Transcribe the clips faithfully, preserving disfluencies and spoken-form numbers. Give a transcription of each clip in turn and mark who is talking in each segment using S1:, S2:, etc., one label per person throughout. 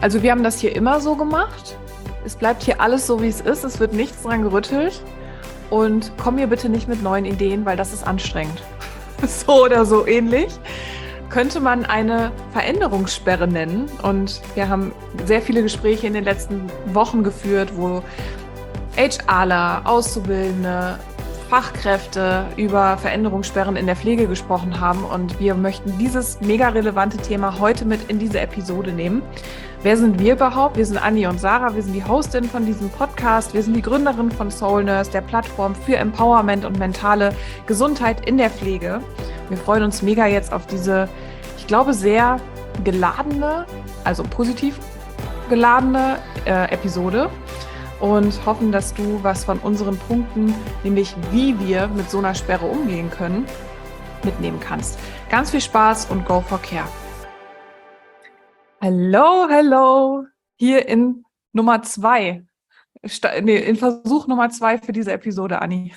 S1: Also wir haben das hier immer so gemacht. Es bleibt hier alles so, wie es ist. Es wird nichts dran gerüttelt. Und komm mir bitte nicht mit neuen Ideen, weil das ist anstrengend. So oder so ähnlich. Könnte man eine Veränderungssperre nennen. Und wir haben sehr viele Gespräche in den letzten Wochen geführt, wo HRler, Auszubildende, Fachkräfte über Veränderungssperren in der Pflege gesprochen haben. Und wir möchten dieses mega relevante Thema heute mit in diese Episode nehmen. Wer sind wir überhaupt? Wir sind Anni und Sarah, wir sind die Hostin von diesem Podcast, wir sind die Gründerin von Soul Nurse, der Plattform für Empowerment und mentale Gesundheit in der Pflege. Wir freuen uns mega jetzt auf diese, ich glaube, sehr geladene, also positiv geladene äh, Episode und hoffen, dass du was von unseren Punkten, nämlich wie wir mit so einer Sperre umgehen können, mitnehmen kannst. Ganz viel Spaß und go for care. Hallo, hallo, hier in Nummer zwei, Sta- nee, in Versuch Nummer zwei für diese Episode, Anni.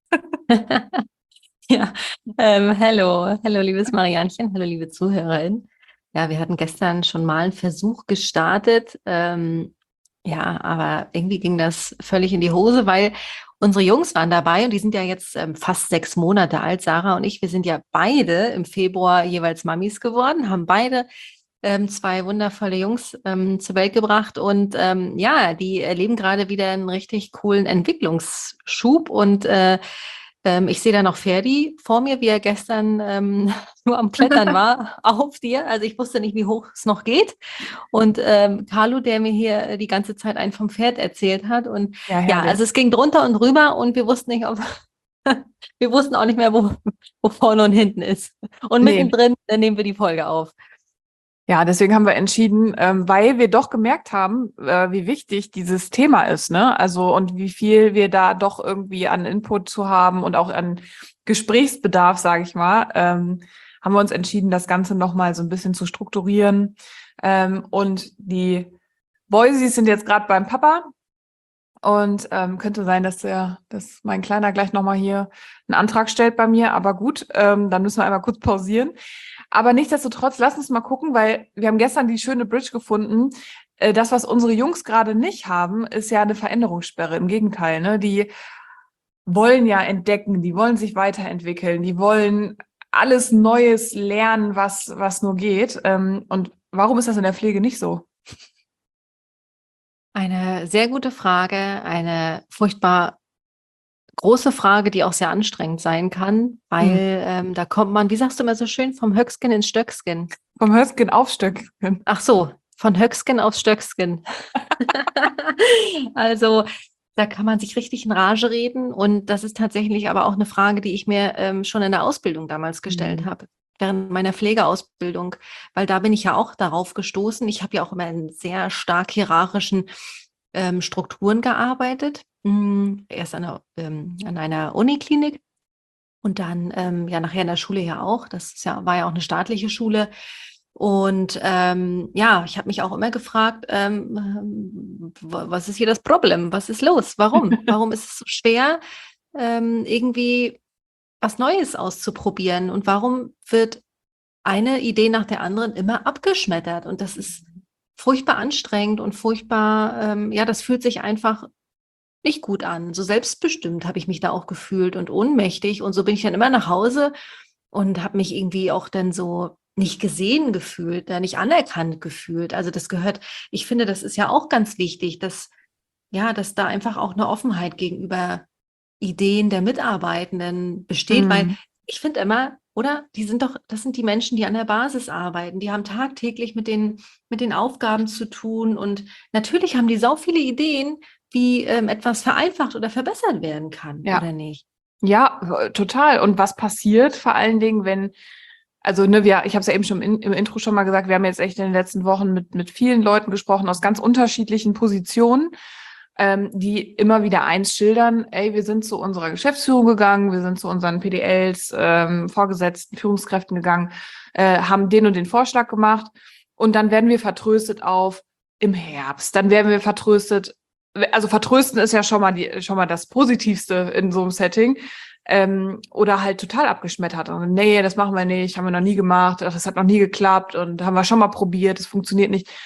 S2: Ja, ähm, hallo, hallo liebes Mariannchen, hallo liebe Zuhörerin. Ja, wir hatten gestern schon mal einen Versuch gestartet, ähm, ja, aber irgendwie ging das völlig in die Hose, weil unsere Jungs waren dabei und die sind ja jetzt ähm, fast sechs Monate alt, Sarah und ich, wir sind ja beide im Februar jeweils Mamis geworden, haben beide ähm, zwei wundervolle Jungs ähm, zur Welt gebracht und ähm, ja, die erleben gerade wieder einen richtig coolen Entwicklungsschub und äh, ähm, ich sehe da noch Ferdi vor mir, wie er gestern ähm, nur am Klettern war auf dir. Also ich wusste nicht, wie hoch es noch geht. Und ähm, Carlo, der mir hier die ganze Zeit einen vom Pferd erzählt hat. Und
S1: Ja,
S2: ja,
S1: herrlich.
S2: also es ging drunter und drüber und wir wussten nicht, ob wir wussten auch nicht mehr, wo, wo vorne und hinten ist. Und
S1: Nee.
S2: mittendrin äh, nehmen wir die Folge auf.
S1: Ja, deswegen haben wir entschieden, ähm, weil wir doch gemerkt haben, äh, wie wichtig dieses Thema ist, ne? Also und wie viel wir da doch irgendwie an Input zu haben und auch an Gesprächsbedarf, sage ich mal, ähm, haben wir uns entschieden, das Ganze nochmal so ein bisschen zu strukturieren. Ähm, und die Boysies sind jetzt gerade beim Papa und ähm, könnte sein, dass der, dass mein Kleiner gleich nochmal hier einen Antrag stellt bei mir. Aber gut, ähm, dann müssen wir einmal kurz pausieren. Aber nichtsdestotrotz, lass uns mal gucken, weil wir haben gestern die schöne Bridge gefunden. Äh, das, was unsere Jungs gerade nicht haben, ist ja eine Veränderungssperre. Im Gegenteil, ne? Die wollen ja entdecken, die wollen sich weiterentwickeln, die wollen alles Neues lernen, was, was nur geht. Ähm, und warum ist das in der Pflege nicht so?
S2: Eine sehr gute Frage, eine furchtbar große Frage, die auch sehr anstrengend sein kann, weil
S1: Hm.
S2: ähm, da kommt man, wie sagst du immer so schön, vom Höcksken ins Stöcksken.
S1: Vom Hösken auf Stöcksken.
S2: Ach so, von Höcksken aufs Stöcksken. Also da kann man sich richtig in Rage reden und das ist tatsächlich aber auch eine Frage, die ich mir ähm, schon in der Ausbildung damals gestellt
S1: Hm.
S2: habe, während meiner Pflegeausbildung, weil da bin ich ja auch darauf gestoßen. Ich habe ja auch immer in sehr stark hierarchischen ähm, Strukturen gearbeitet. Hm, erst an einer, ähm, an einer Uniklinik und dann ähm, ja nachher in der Schule ja auch. Das ist ja, war ja auch eine staatliche Schule. Und ähm, ja, ich habe mich auch immer gefragt, ähm, was ist hier das Problem? Was ist los? Warum? Warum ist es so schwer, ähm, irgendwie was Neues auszuprobieren? Und warum wird eine Idee nach der anderen immer abgeschmettert? Und das ist furchtbar anstrengend und furchtbar, ähm, ja, das fühlt sich einfach nicht gut an. So selbstbestimmt habe ich mich da auch gefühlt und ohnmächtig. Und so bin ich dann immer nach Hause und habe mich irgendwie auch dann so nicht gesehen gefühlt, da nicht anerkannt gefühlt. Also das gehört, ich finde, das ist ja auch ganz wichtig, dass, ja, dass da einfach auch eine Offenheit gegenüber Ideen der Mitarbeitenden besteht, weil
S1: Hm.
S2: ich finde immer, oder? Die sind doch, das sind die Menschen, die an der Basis arbeiten. Die haben tagtäglich mit den, mit den Aufgaben zu tun. Und natürlich haben die sau viele Ideen, wie ähm, etwas vereinfacht oder verbessert werden kann,
S1: Ja.
S2: oder nicht?
S1: Ja, äh, total. Und was passiert vor allen Dingen, wenn, also ne, wir, ich habe es ja eben schon im, im Intro schon mal gesagt, wir haben jetzt echt in den letzten Wochen mit, mit vielen Leuten gesprochen aus ganz unterschiedlichen Positionen, ähm, die immer wieder eins schildern, ey, wir sind zu unserer Geschäftsführung gegangen, wir sind zu unseren P D Ls, ähm, Vorgesetzten, Führungskräften gegangen, äh, haben den und den Vorschlag gemacht und dann werden wir vertröstet auf im Herbst, dann werden wir vertröstet, also vertrösten ist ja schon mal die, schon mal das Positivste in so einem Setting. Ähm, oder halt total abgeschmettert. Und, nee, das machen wir nicht, haben wir noch nie gemacht, ach, das hat noch nie geklappt und haben wir schon mal probiert, das funktioniert nicht.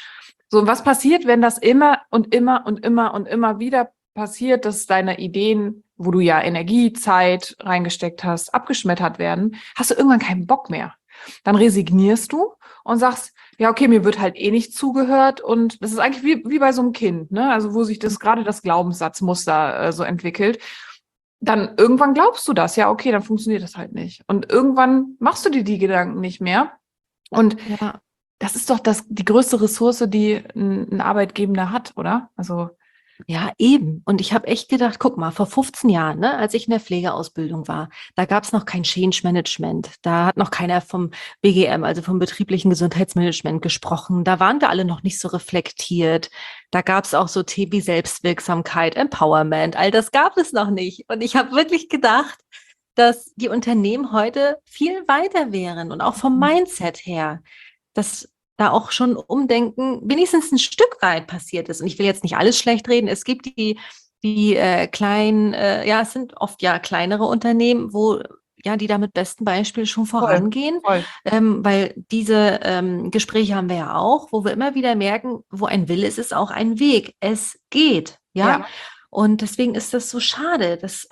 S1: So, und was passiert, wenn das immer und immer und immer und immer wieder passiert, dass deine Ideen, wo du ja Energie, Zeit reingesteckt hast, abgeschmettert werden, hast du irgendwann keinen Bock mehr. Dann resignierst du und sagst, ja, okay, mir wird halt eh nicht zugehört. Und das ist eigentlich wie, wie bei so einem Kind, ne? Also wo sich das gerade das Glaubenssatzmuster äh, so entwickelt. Dann irgendwann glaubst du das, ja, okay, dann funktioniert das halt nicht. Und irgendwann machst du dir die Gedanken nicht mehr. Und
S2: Ja.
S1: das ist doch das, die größte Ressource, die ein, ein Arbeitgeber hat, oder? Also,
S2: Ja, eben. Und ich habe echt gedacht, guck mal, vor fünfzehn Jahren, ne, als ich in der Pflegeausbildung war, da gab es noch kein Change Management. Da hat noch keiner vom B G M, also vom betrieblichen Gesundheitsmanagement gesprochen. Da waren wir alle noch nicht so reflektiert. Da gab es auch so Themen wie Selbstwirksamkeit, Empowerment. All das gab es noch nicht. Und ich habe wirklich gedacht, dass die Unternehmen heute viel weiter wären und auch vom Mindset her, dass da auch schon Umdenken wenigstens ein Stück weit passiert ist. Und ich will jetzt nicht alles schlecht reden. Es gibt die, die äh, kleinen, äh, ja, es sind oft ja kleinere Unternehmen, wo ja, die da mit bestem Beispiel schon
S1: voll,
S2: vorangehen,
S1: voll.
S2: ähm, weil diese ähm, Gespräche haben wir ja auch, wo wir immer wieder merken, wo ein Wille ist, ist auch ein Weg. Es geht, ja.
S1: Ja,
S2: Und deswegen ist das so schade, dass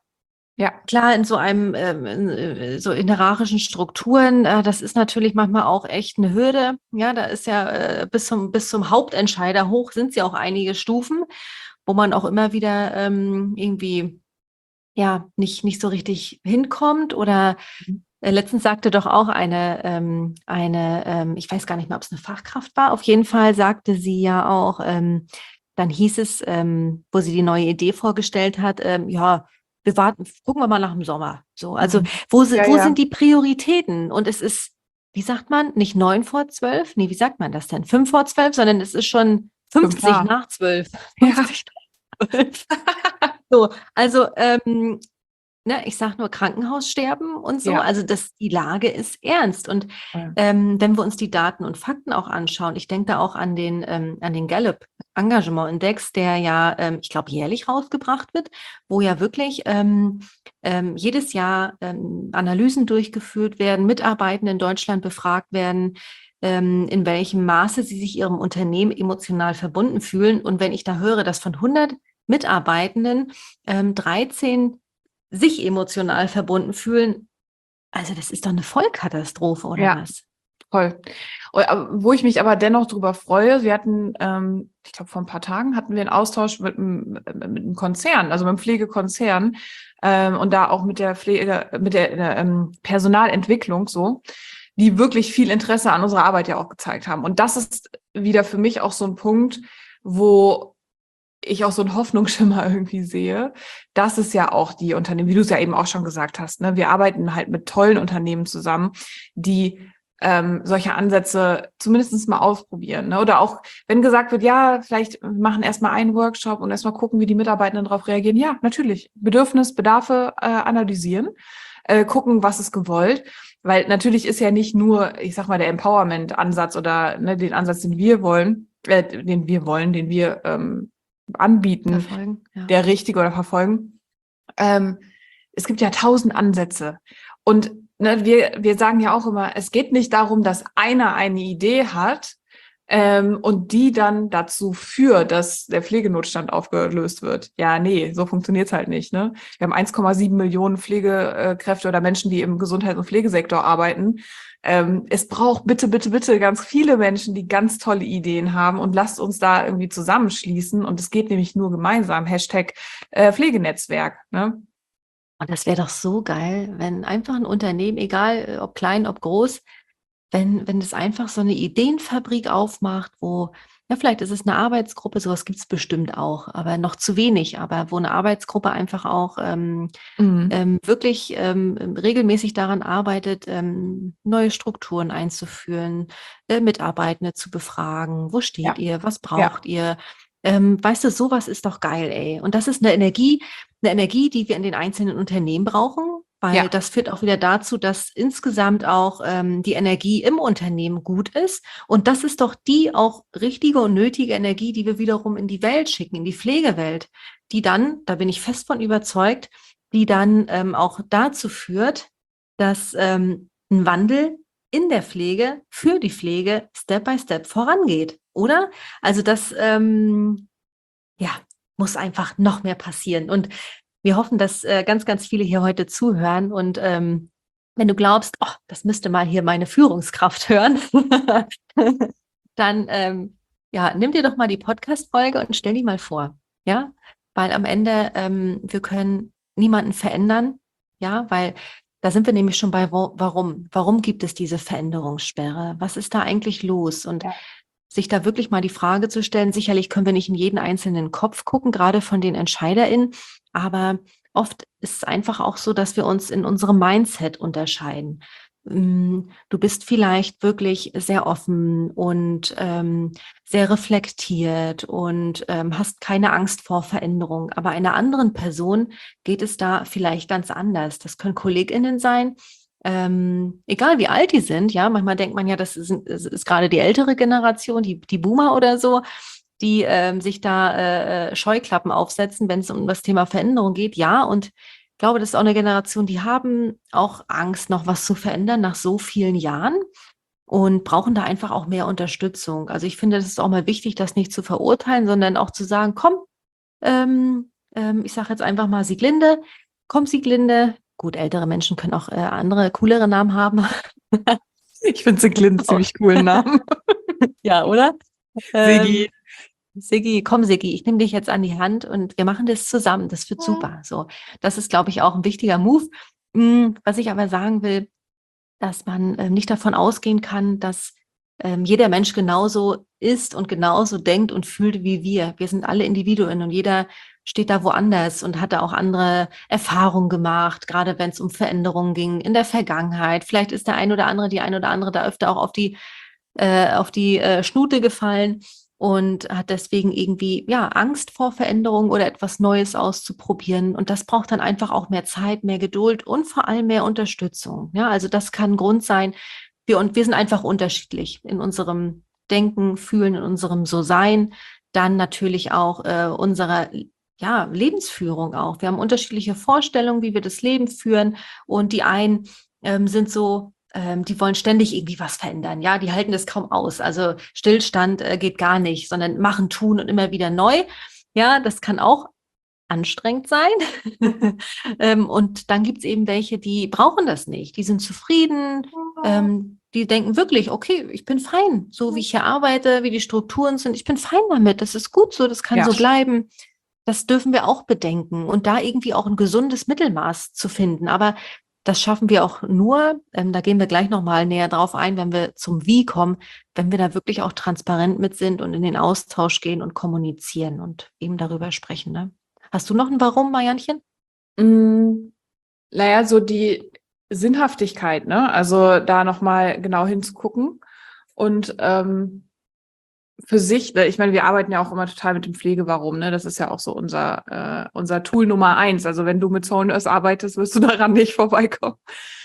S1: ja,
S2: klar, in so einem, ähm, in, äh, so in hierarchischen Strukturen, äh, das ist natürlich manchmal auch echt eine Hürde. Ja, da ist ja äh, bis zum, bis zum Hauptentscheider hoch sind es ja auch einige Stufen, wo man auch immer wieder ähm, irgendwie ja nicht, nicht so richtig hinkommt. Oder äh, letztens sagte doch auch eine, ähm, eine ähm, ich weiß gar nicht mehr, ob es eine Fachkraft war, auf jeden Fall sagte sie ja auch, ähm, dann hieß es, ähm, wo sie die neue Idee vorgestellt hat, ähm, ja, wir warten, gucken wir mal nach dem Sommer. So, also
S1: mhm.
S2: wo, si-
S1: Ja,
S2: wo
S1: ja.
S2: sind die Prioritäten? Und es ist, wie sagt man, nicht neun vor zwölf? Nee, wie sagt man das denn? Fünf vor zwölf, sondern es ist schon
S1: Fünf
S2: fünfzig
S1: nach.
S2: nach zwölf.
S1: Ja,
S2: fünfzig nach zwölf. So, also ähm, ne, ich sage nur Krankenhaussterben und so.
S1: ja.
S2: Also das, die Lage ist ernst. Und
S1: Voll.
S2: ähm, wenn wir uns die Daten und Fakten auch anschauen, ich denke da auch an den, ähm, an den Gallup Engagement Index, der ja, ähm, ich glaube, jährlich rausgebracht wird, wo ja wirklich ähm, ähm, jedes Jahr ähm, Analysen durchgeführt werden, Mitarbeitende in Deutschland befragt werden, ähm, in welchem Maße sie sich ihrem Unternehmen emotional verbunden fühlen. Und wenn ich da höre, dass von hundert Mitarbeitenden ähm, dreizehn sich emotional verbunden fühlen, also das ist doch eine Vollkatastrophe, oder
S1: Ja,
S2: was?
S1: voll. Und, aber wo ich mich aber dennoch drüber freue, wir hatten, ähm, ich glaube, vor ein paar Tagen hatten wir einen Austausch mit, einem- mit einem Konzern, also mit einem Pflegekonzern, ähm, und da auch mit der Pflege, mit der, der ähm, Personalentwicklung so, die wirklich viel Interesse an unserer Arbeit ja auch gezeigt haben. Und das ist wieder für mich auch so ein Punkt, wo ich auch so einen Hoffnungsschimmer irgendwie sehe, dass es ja auch die Unternehmen, wie du es ja eben auch schon gesagt hast, ne, wir arbeiten halt mit tollen Unternehmen zusammen, die ähm, solche Ansätze zumindest mal ausprobieren. Ne? Oder auch, wenn gesagt wird, ja, vielleicht machen erstmal einen Workshop und erstmal gucken, wie die Mitarbeitenden darauf reagieren. Ja, natürlich. Bedürfnis, Bedarfe äh, analysieren, äh, gucken, was ist gewollt. Weil natürlich ist ja nicht nur, ich sag mal, der Empowerment-Ansatz oder ne, den Ansatz, den wir wollen, äh, den wir wollen, den wir ähm, anbieten,
S2: Verfolgen, ja.
S1: der richtige oder verfolgen. Ähm, es gibt ja tausend Ansätze. Und ne, wir, wir sagen ja auch immer, es geht nicht darum, dass einer eine Idee hat ähm, und die dann dazu führt, dass der Pflegenotstand aufgelöst wird. Ja, nee, so funktioniert's halt nicht. Ne? Wir haben eins Komma sieben Millionen Pflegekräfte oder Menschen, die im Gesundheits- und Pflegesektor arbeiten. Ähm, es braucht bitte, bitte, bitte ganz viele Menschen, die ganz tolle Ideen haben und lasst uns da irgendwie zusammenschließen. Und es geht nämlich nur gemeinsam. Hashtag äh, Pflegenetzwerk. Ne?
S2: Und das wäre doch so geil, wenn einfach ein Unternehmen, egal äh, ob klein, ob groß, wenn, wenn es einfach so eine Ideenfabrik aufmacht, wo, ja, vielleicht ist es eine Arbeitsgruppe, sowas gibt es bestimmt auch, aber noch zu wenig, aber wo eine Arbeitsgruppe einfach auch ähm,
S1: Mhm.
S2: ähm, wirklich ähm, regelmäßig daran arbeitet, ähm, neue Strukturen einzuführen, äh, Mitarbeitende zu befragen. Wo steht
S1: Ja,
S2: ihr? Was
S1: ja,
S2: braucht ihr? Ähm, weißt du, sowas ist doch geil, ey. Und das ist eine Energie, eine Energie, die wir in den einzelnen Unternehmen brauchen, weil
S1: ja,
S2: das führt auch wieder dazu, dass insgesamt auch ähm, die Energie im Unternehmen gut ist. Und das ist doch die auch richtige und nötige Energie, die wir wiederum in die Welt schicken, in die Pflegewelt, die dann, da bin ich fest von überzeugt, die dann ähm, auch dazu führt, dass ähm, ein Wandel in der Pflege, für die Pflege, Step by Step vorangeht, oder? Also das, ähm, ja, muss einfach noch mehr passieren. Und wir hoffen, dass äh, ganz, ganz viele hier heute zuhören. Und ähm, wenn du glaubst, oh, das müsste mal hier meine Führungskraft hören, dann ähm, ja, nimm dir doch mal die Podcast-Folge und stell die mal vor. Ja, weil am Ende ähm, wir können niemanden verändern. Ja, weil da sind wir nämlich schon bei wo, warum. Warum gibt es diese Veränderungssperre? Was ist da eigentlich los? Und
S1: Ja.
S2: sich da wirklich mal die Frage zu stellen, sicherlich können wir nicht in jeden einzelnen Kopf gucken, gerade von den EntscheiderInnen, aber oft ist es einfach auch so, dass wir uns in unserem Mindset unterscheiden. Mm, Du bist vielleicht wirklich sehr offen und ähm, sehr reflektiert und ähm, hast keine Angst vor Veränderung. Aber einer anderen Person geht es da vielleicht ganz anders. Das können KollegInnen sein, ähm, egal wie alt die sind, ja, manchmal denkt man ja, das ist, das ist gerade die ältere Generation, die, die Boomer oder so, die ähm, sich da äh, Scheuklappen aufsetzen, wenn es um das Thema Veränderung geht. Ja, und ich glaube, das ist auch eine Generation, die haben auch Angst, noch was zu verändern nach so vielen Jahren und brauchen da einfach auch mehr Unterstützung. Also ich finde, das ist auch mal wichtig, das nicht zu verurteilen, sondern auch zu sagen, komm, ähm, ähm, ich sage jetzt einfach mal Sieglinde, komm Sieglinde. Gut, ältere Menschen können auch äh, andere, coolere Namen haben.
S1: Ich finde Siglinde einen ziemlich coolen Namen.
S2: Ja, oder?
S1: Siggi.
S2: Ähm, Siggi, komm Siggi, ich nehme dich jetzt an die Hand und wir machen das zusammen. Das wird super. So, das ist, glaube ich, auch ein wichtiger Move. Mm, Was ich aber sagen will, dass man ähm, nicht davon ausgehen kann, dass ähm, jeder Mensch genauso ist und genauso denkt und fühlt wie wir. Wir sind alle Individuen und jeder steht da woanders und hat da auch andere Erfahrungen gemacht, gerade wenn es um Veränderungen ging in der Vergangenheit. Vielleicht ist der ein oder andere, die ein oder andere da öfter auch auf die, äh, auf die äh, Schnute gefallen und hat deswegen irgendwie ja Angst vor Veränderung oder etwas Neues auszuprobieren. Und das braucht dann einfach auch mehr Zeit, mehr Geduld und vor allem mehr Unterstützung. Ja, also das kann ein Grund sein. Wir, und wir sind einfach unterschiedlich in unserem Denken, Fühlen, in unserem So-Sein. Dann natürlich auch äh, unserer ja, Lebensführung auch. Wir haben unterschiedliche Vorstellungen, wie wir das Leben führen. Und die einen ähm, sind so, ähm, die wollen ständig irgendwie was verändern. Ja, die halten das kaum aus. Also Stillstand äh, geht gar nicht, sondern machen, tun und immer wieder neu. Ja, das kann auch anstrengend sein. ähm, und dann gibt es eben welche, die brauchen das nicht. Die sind zufrieden. Ähm, die denken wirklich, okay, ich bin fein, so wie ich hier arbeite, wie die Strukturen sind. Ich bin fein damit. Das ist gut so. Das kann
S1: Ja.
S2: so bleiben. Das dürfen wir auch bedenken und da irgendwie auch ein gesundes Mittelmaß zu finden. Aber das schaffen wir auch nur, ähm, da gehen wir gleich nochmal näher drauf ein, wenn wir zum Wie kommen, wenn wir da wirklich auch transparent mit sind und in den Austausch gehen und kommunizieren und eben darüber sprechen. Ne? Hast du noch ein Warum, Mariannchen?
S1: Mm, Naja, so die Sinnhaftigkeit, ne? Also da nochmal genau hinzugucken und ähm, für sich, ich meine, wir arbeiten ja auch immer total mit dem Pflegewarum, ne? Das ist ja auch so unser, äh, unser Tool Nummer eins. Also wenn du mit Soul Nurse arbeitest, wirst du daran nicht vorbeikommen.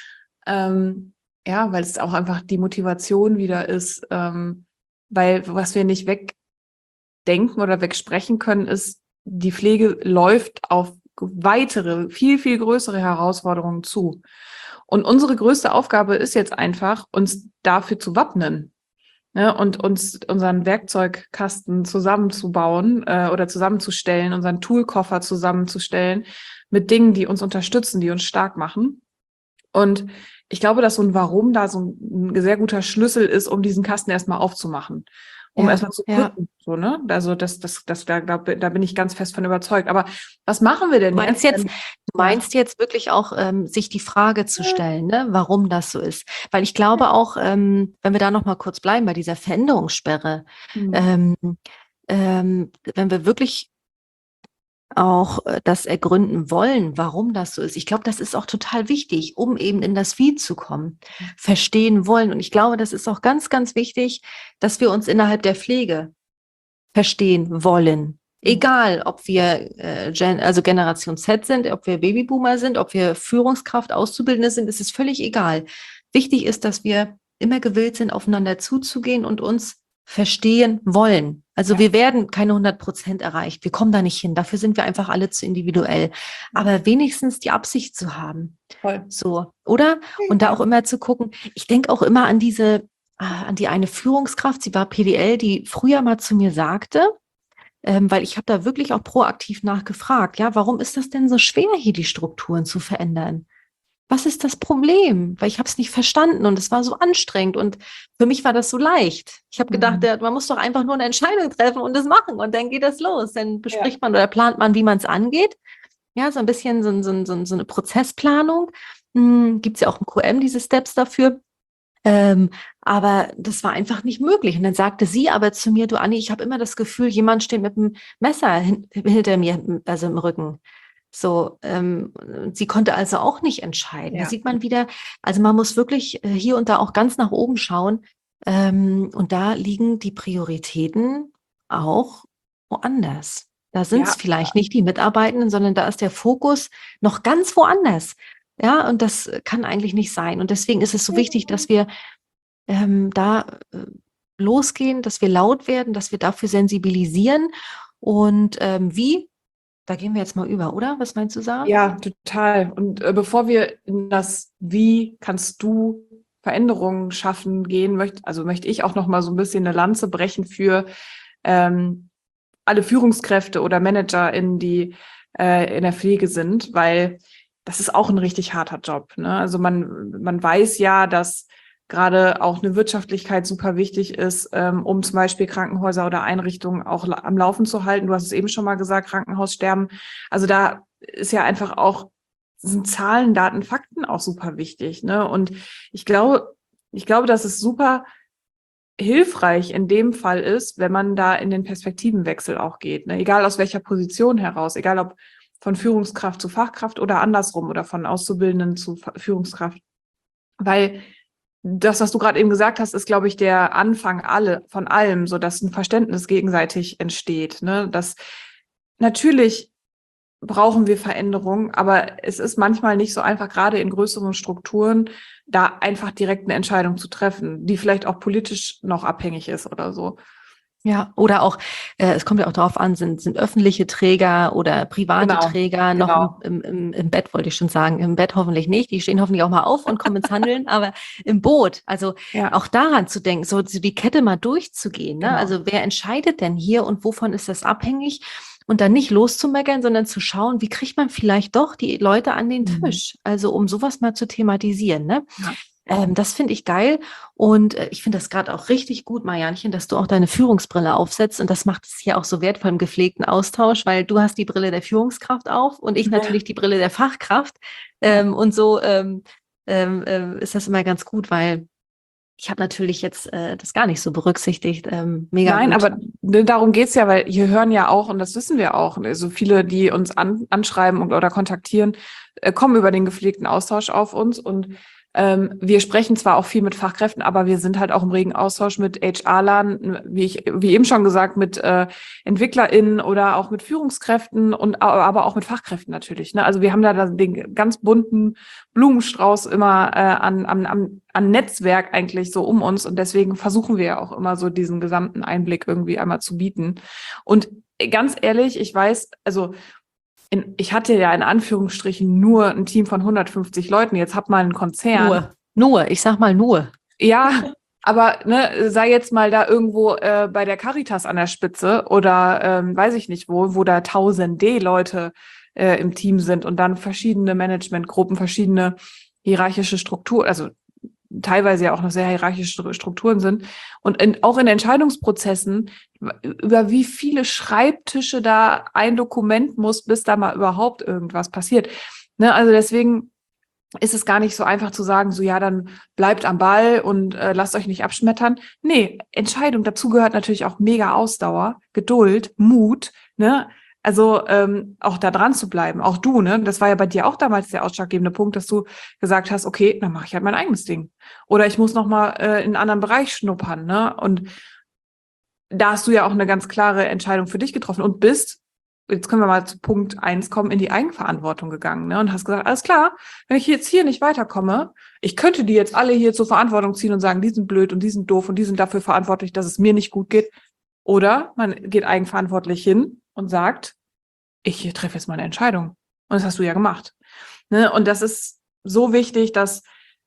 S1: Ähm, ja, weil es auch einfach die Motivation wieder ist, ähm, weil was wir nicht wegdenken oder wegsprechen können, ist, die Pflege läuft auf weitere, viel, viel größere Herausforderungen zu. Und unsere größte Aufgabe ist jetzt einfach, uns dafür zu wappnen. Ne, und uns unseren Werkzeugkasten zusammenzubauen äh, oder zusammenzustellen, unseren Toolkoffer zusammenzustellen mit Dingen, die uns unterstützen, die uns stark machen. Und ich glaube, dass so ein Warum da so ein sehr guter Schlüssel ist, um diesen Kasten erstmal aufzumachen, um
S2: Ja,
S1: erstmal zu
S2: ja.
S1: gucken, so, ne? Also das, das, das, da, da, da bin ich ganz fest von überzeugt. Aber was machen wir denn
S2: Du meinst
S1: jetzt?
S2: jetzt, du meinst jetzt wirklich auch, ähm, sich die Frage zu stellen, ne, warum das so ist. Weil ich glaube auch, ähm, wenn wir da noch mal kurz bleiben bei dieser Veränderungssperre,
S1: Hm.
S2: ähm, ähm, wenn wir wirklich auch äh, das ergründen wollen, warum das so ist. Ich glaube, das ist auch total wichtig, um eben in das Wie zu kommen, verstehen wollen. Und ich glaube, das ist auch ganz, ganz wichtig, dass wir uns innerhalb der Pflege verstehen wollen. Egal, ob wir äh, Gen also Generation Z sind, ob wir Babyboomer sind, ob wir Führungskraft, Auszubildende sind, ist es völlig egal. Wichtig ist, dass wir immer gewillt sind, aufeinander zuzugehen und uns verstehen wollen. Also
S1: Ja.
S2: wir werden keine hundert Prozent erreicht. Wir kommen da nicht hin. Dafür sind wir einfach alle zu individuell. Aber wenigstens die Absicht zu haben.
S1: Voll.
S2: So, oder? Und da auch immer zu gucken. Ich denke auch immer an diese, äh, an die eine Führungskraft, sie war P D L, die früher mal zu mir sagte, ähm, weil ich habe da wirklich auch proaktiv nachgefragt, ja, warum ist das denn so schwer, hier die Strukturen zu verändern? Was ist das Problem? Weil ich habe es nicht verstanden und es war so anstrengend und für mich war das so leicht. Ich habe gedacht,
S1: Mhm.
S2: der, man muss doch einfach nur eine Entscheidung treffen und das machen und dann geht das los. Dann bespricht
S1: Ja.
S2: man oder plant man, wie man es angeht. Ja, so ein bisschen so, so, so, so eine Prozessplanung. Hm, gibt es ja auch im Q M diese Steps dafür. Ähm, aber das war einfach nicht möglich. Und dann sagte sie aber zu mir, du Anni, ich habe immer das Gefühl, jemand steht mit einem Messer hin, hinter mir, also im Rücken. So, ähm, sie konnte also auch nicht entscheiden. Da
S1: Ja.
S2: sieht man wieder, also man muss wirklich äh, hier und da auch ganz nach oben schauen. Ähm, und da liegen die Prioritäten auch woanders. Da sind es
S1: Ja.
S2: vielleicht nicht die Mitarbeitenden, sondern da ist der Fokus noch ganz woanders. Ja, und das kann eigentlich nicht sein. Und deswegen ist es so wichtig, dass wir ähm, da äh, losgehen, dass wir laut werden, dass wir dafür sensibilisieren. Und ähm, wie? Da gehen wir jetzt mal über, oder? Was meinst du, Sarah?
S1: Ja, total. Und äh, bevor wir in das Wie kannst du Veränderungen schaffen gehen, möchte, also möchte ich auch noch mal so ein bisschen eine Lanze brechen für ähm, alle Führungskräfte oder ManagerInnen, die äh, in der Pflege sind, weil das ist auch ein richtig harter Job. Ne? Also man, man weiß ja, dass gerade auch eine Wirtschaftlichkeit super wichtig ist, ähm, um zum Beispiel Krankenhäuser oder Einrichtungen auch la- am Laufen zu halten. Du hast es eben schon mal gesagt, Krankenhaussterben. Also da ist ja einfach auch, sind Zahlen, Daten, Fakten auch super wichtig. Ne? Und ich glaube, ich glaube, dass es super hilfreich in dem Fall ist, wenn man da in den Perspektivenwechsel auch geht. Ne? Egal aus welcher Position heraus, egal ob von Führungskraft zu Fachkraft oder andersrum oder von Auszubildenden zu Fa- Führungskraft. Weil das, was du gerade eben gesagt hast, ist, glaube ich, der Anfang alle von allem, so dass ein Verständnis gegenseitig entsteht. Ne? Dass natürlich brauchen wir Veränderung, aber es ist manchmal nicht so einfach, gerade in größeren Strukturen, da einfach direkt eine Entscheidung zu treffen, die vielleicht auch politisch noch abhängig ist oder so.
S2: Ja, oder auch, äh, es kommt ja auch darauf an, sind, sind öffentliche Träger oder private
S1: Genau,
S2: Träger noch
S1: genau.
S2: im, im, im Bett, wollte ich schon sagen. Im Bett hoffentlich nicht. Die stehen hoffentlich auch mal auf und kommen ins Handeln, aber im Boot. Also
S1: Ja,
S2: auch daran zu denken, so die Kette mal durchzugehen. Ne?
S1: genau.
S2: Also wer entscheidet denn hier und wovon ist das abhängig? Und dann nicht loszumeckern, sondern zu schauen, wie kriegt man vielleicht doch die Leute an den
S1: Mhm.
S2: Tisch? Also um sowas mal zu thematisieren. Ne?
S1: Ja.
S2: Ähm, das finde ich geil und äh, ich finde das gerade auch richtig gut, Marianchen, dass du auch deine Führungsbrille aufsetzt und das macht es hier auch so wertvoll im gepflegten Austausch, weil du hast die Brille der Führungskraft auf und ich
S1: Ja.
S2: natürlich die Brille der Fachkraft ähm, und so ähm, ähm, äh, ist das immer ganz gut, weil ich habe natürlich jetzt äh, das gar nicht so berücksichtigt. Ähm, mega
S1: Nein,
S2: gut.
S1: aber ne, darum geht's ja, weil hier hören ja auch, und das wissen wir auch, also viele, die uns an, anschreiben und, oder kontaktieren, äh, kommen über den gepflegten Austausch auf uns und ähm, wir sprechen zwar auch viel mit Fachkräften, aber wir sind halt auch im regen Austausch mit H R-Lern, wie ich, wie eben schon gesagt, mit äh, EntwicklerInnen oder auch mit Führungskräften und aber auch mit Fachkräften natürlich. Ne? Also wir haben da den ganz bunten Blumenstrauß immer äh, an, an, an, an Netzwerk eigentlich so um uns und deswegen versuchen wir ja auch immer so diesen gesamten Einblick irgendwie einmal zu bieten. Und ganz ehrlich, ich weiß, also in, ich hatte ja in Anführungsstrichen nur ein Team von hundertfünfzig Leuten. Jetzt hab mal einen Konzern.
S2: Nur, nur, ich sag mal nur.
S1: Ja, aber ne, sei jetzt mal da irgendwo äh, bei der Caritas an der Spitze oder ähm, weiß ich nicht wo, wo da tausende Leute äh, im Team sind und dann verschiedene Managementgruppen, verschiedene hierarchische Strukturen, also teilweise ja auch noch sehr hierarchische Strukturen sind. Und in, auch in Entscheidungsprozessen, über wie viele Schreibtische da ein Dokument muss, bis da mal überhaupt irgendwas passiert. Ne, also deswegen ist es gar nicht so einfach zu sagen, so ja, dann bleibt am Ball und äh, lasst euch nicht abschmettern. Nee, Entscheidung, dazu gehört natürlich auch mega Ausdauer, Geduld, Mut, ne? Also ähm, auch da dran zu bleiben, auch du, ne? Das war ja bei dir auch damals der ausschlaggebende Punkt, dass du gesagt hast, okay, dann mache ich halt mein eigenes Ding. Oder ich muss noch mal äh, in einen anderen Bereich schnuppern, ne? Und da hast du ja auch eine ganz klare Entscheidung für dich getroffen und bist, jetzt können wir mal zu Punkt eins kommen, in die Eigenverantwortung gegangen, ne? Und hast gesagt, alles klar, wenn ich jetzt hier nicht weiterkomme, ich könnte die jetzt alle hier zur Verantwortung ziehen und sagen, die sind blöd und die sind doof und die sind dafür verantwortlich, dass es mir nicht gut geht. Oder man geht eigenverantwortlich hin und sagt, ich treffe jetzt mal eine Entscheidung. Und das hast du ja gemacht. Ne? Und das ist so wichtig, dass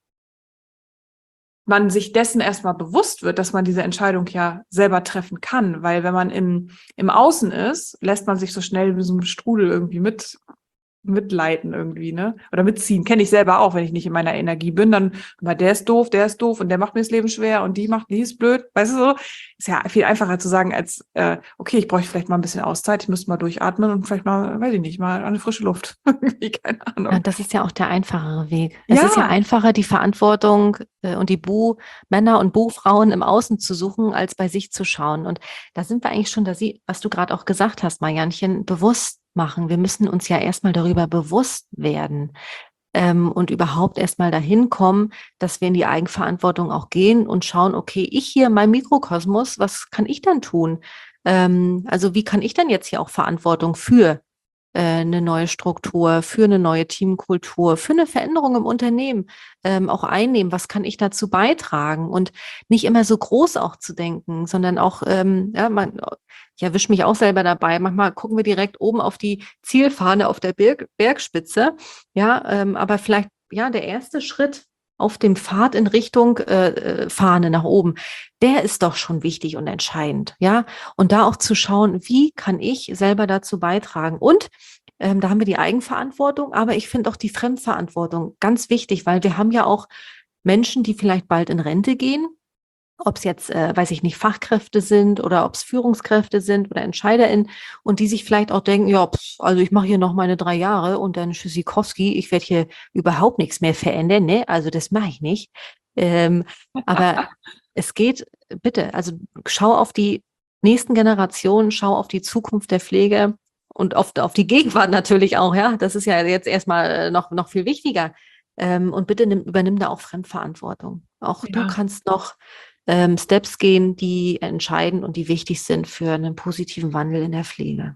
S1: man sich dessen erstmal bewusst wird, dass man diese Entscheidung ja selber treffen kann. Weil wenn man im, im Außen ist, lässt man sich so schnell wie so einem Strudel irgendwie mit, mitleiten irgendwie, ne? Oder mitziehen. Kenne ich selber auch, wenn ich nicht in meiner Energie bin, dann, aber der ist doof, der ist doof und der macht mir das Leben schwer und die macht, die ist blöd. Weißt du so? Ist ja viel einfacher zu sagen, als, äh, okay, ich bräuchte vielleicht mal ein bisschen Auszeit, ich müsste mal durchatmen und vielleicht mal, weiß ich nicht, mal an die frische Luft. Irgendwie, keine
S2: Ja,
S1: Ahnung.
S2: das ist ja auch der einfachere Weg. Es ist ja
S1: Ja,
S2: einfacher, die Verantwortung äh, und die Bu-Männer und Bu-Frauen im Außen zu suchen, als bei sich zu schauen. Und da sind wir eigentlich schon, da sie, was du gerade auch gesagt hast, Mariannchen, bewusst machen. Wir müssen uns ja erstmal darüber bewusst werden ähm, und überhaupt erstmal dahin kommen, dass wir in die Eigenverantwortung auch gehen und schauen, okay, ich hier, mein Mikrokosmos, was kann ich dann tun? Ähm, also wie kann ich dann jetzt hier auch Verantwortung für äh, eine neue Struktur, für eine neue Teamkultur, für eine Veränderung im Unternehmen ähm, auch einnehmen? Was kann ich dazu beitragen? Und nicht immer so groß auch zu denken, sondern auch, ähm, ja, man, ich erwische mich auch selber dabei. Manchmal gucken wir direkt oben auf die Zielfahne auf der Berg, Bergspitze. Ja, ähm, aber vielleicht, ja, der erste Schritt auf dem Pfad in Richtung äh, äh, Fahne nach oben, der ist doch schon wichtig und entscheidend, ja. Und da auch zu schauen, wie kann ich selber dazu beitragen? Und ähm, da haben wir die Eigenverantwortung, aber ich finde auch die Fremdverantwortung ganz wichtig, weil wir haben ja auch Menschen, die vielleicht bald in Rente gehen, ob es jetzt, äh, weiß ich nicht, Fachkräfte sind oder ob es Führungskräfte sind oder EntscheiderInnen und die sich vielleicht auch denken, ja, pff, also ich mache hier noch meine drei Jahre und dann Tschüssikowski, ich werde hier überhaupt nichts mehr verändern, ne? Also das mache ich nicht. Ähm, aber es geht, bitte, also schau auf die nächsten Generationen, schau auf die Zukunft der Pflege und auf, auf die Gegenwart natürlich auch, ja. Das ist ja jetzt erstmal äh, noch, noch viel wichtiger. Ähm, und bitte nimm, übernimm da auch Fremdverantwortung. Auch du
S1: ja.
S2: kannst noch ähm, Steps gehen, die entscheidend und die wichtig sind für einen positiven Wandel in der Pflege.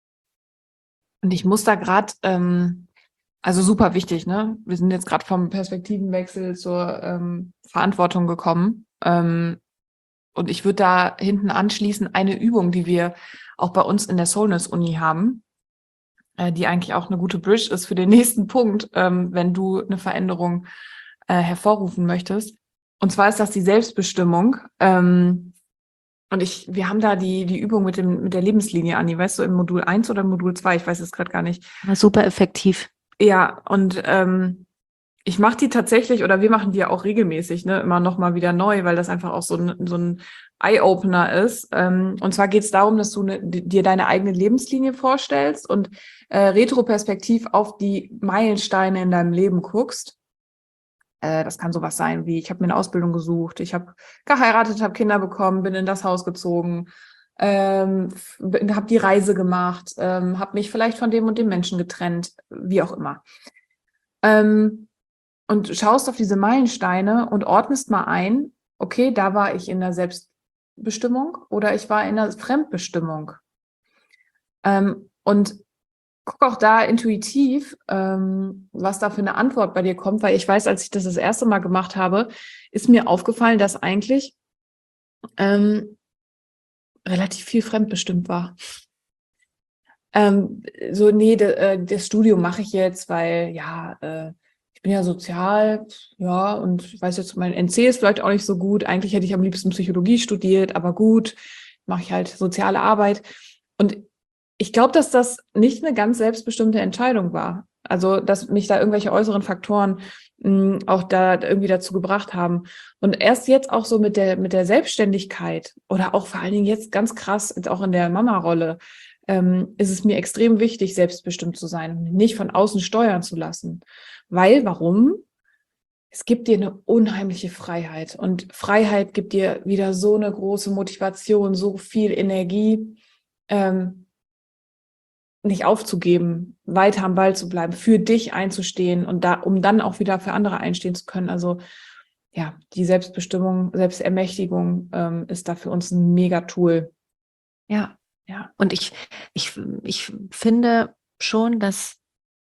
S1: Und ich muss da gerade, ähm, also super wichtig, ne? Wir sind jetzt gerade vom Perspektivenwechsel zur ähm, Verantwortung gekommen. Ähm, und ich würde da hinten anschließen eine Übung, die wir auch bei uns in der Soulness-Uni haben, äh, die eigentlich auch eine gute Bridge ist für den nächsten Punkt, ähm, wenn du eine Veränderung äh, hervorrufen möchtest. Und zwar ist das die Selbstbestimmung. Ähm, und ich, wir haben da die, die Übung mit dem, mit der Lebenslinie, Anni, weißt du, im Modul eins oder im Modul zwei, ich weiß es gerade gar nicht.
S2: War super effektiv.
S1: Ja, und ähm, ich mache die tatsächlich, oder wir machen die ja auch regelmäßig, ne, immer noch mal wieder neu, weil das einfach auch so ein, so ein Eye-Opener ist. Ähm, und zwar geht es darum, dass du ne, dir deine eigene Lebenslinie vorstellst und äh, retroperspektiv auf die Meilensteine in deinem Leben guckst. Äh, das kann sowas sein wie, ich habe mir eine Ausbildung gesucht, ich habe geheiratet, habe Kinder bekommen, bin in das Haus gezogen, ähm, habe die Reise gemacht, ähm, habe mich vielleicht von dem und dem Menschen getrennt, wie auch immer. Ähm, und schaust auf diese Meilensteine und ordnest mal ein, okay, da war ich in der Selbstbestimmung oder ich war in der Fremdbestimmung. Ähm, und guck auch da intuitiv, ähm, was da für eine Antwort bei dir kommt, weil ich weiß, als ich das das erste Mal gemacht habe, ist mir aufgefallen, dass eigentlich ähm, relativ viel fremdbestimmt war. Ähm, so, nee, de, äh, das Studium mache ich jetzt, weil, ja, äh, ich bin ja sozial, ja, und ich weiß jetzt, mein N C ist vielleicht auch nicht so gut. Eigentlich hätte ich am liebsten Psychologie studiert, aber gut, mache ich halt soziale Arbeit. Und ich glaube, dass das nicht eine ganz selbstbestimmte Entscheidung war. Also, dass mich da irgendwelche äußeren Faktoren mh, auch da irgendwie dazu gebracht haben. Und erst jetzt auch so mit der, mit der Selbstständigkeit oder auch vor allen Dingen jetzt ganz krass, jetzt auch in der Mama-Rolle, ähm, ist es mir extrem wichtig, selbstbestimmt zu sein, nicht von außen steuern zu lassen. Weil, warum? Es gibt dir eine unheimliche Freiheit. Und Freiheit gibt dir wieder so eine große Motivation, so viel Energie, ähm, nicht aufzugeben, weiter am Ball zu bleiben, für dich einzustehen und da, um dann auch wieder für andere einstehen zu können. Also ja, die Selbstbestimmung, Selbstermächtigung ähm, ist da für uns ein Mega-Tool.
S2: Ja,
S1: Ja.
S2: und ich, ich, ich finde schon, dass,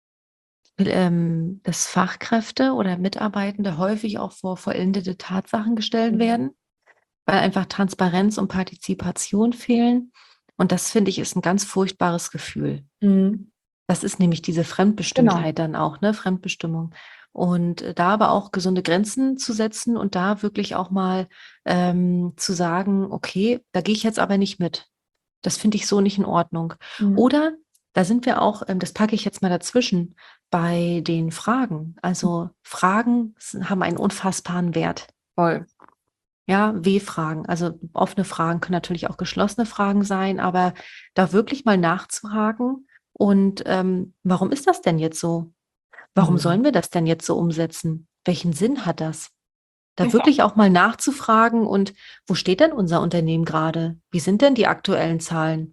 S2: ähm, dass Fachkräfte oder Mitarbeitende häufig auch vor vollendete Tatsachen gestellt
S1: Mhm.
S2: werden. weil einfach Transparenz und Partizipation fehlen. Und das, finde ich, ist ein ganz furchtbares Gefühl.
S1: Mhm.
S2: Das ist nämlich diese
S1: Genau.
S2: Fremdbestimmtheit dann auch, ne? Fremdbestimmung. Und äh, da aber auch gesunde Grenzen zu setzen und da wirklich auch mal ähm, zu sagen, okay, da gehe ich jetzt aber nicht mit. Das finde ich so nicht in Ordnung.
S1: Mhm.
S2: Oder da sind wir auch, ähm, das packe ich jetzt mal dazwischen, bei den Fragen. Also Fragen s- haben einen unfassbaren Wert.
S1: Voll.
S2: Ja, W-Fragen. Also offene Fragen können natürlich auch geschlossene Fragen sein, aber da wirklich mal nachzuhaken und ähm, warum ist das denn jetzt so? Warum
S1: Mhm.
S2: sollen wir das denn jetzt so umsetzen? Welchen Sinn hat das? Da wirklich auch mal nachzufragen und wo steht denn unser Unternehmen gerade? Wie sind denn die aktuellen Zahlen?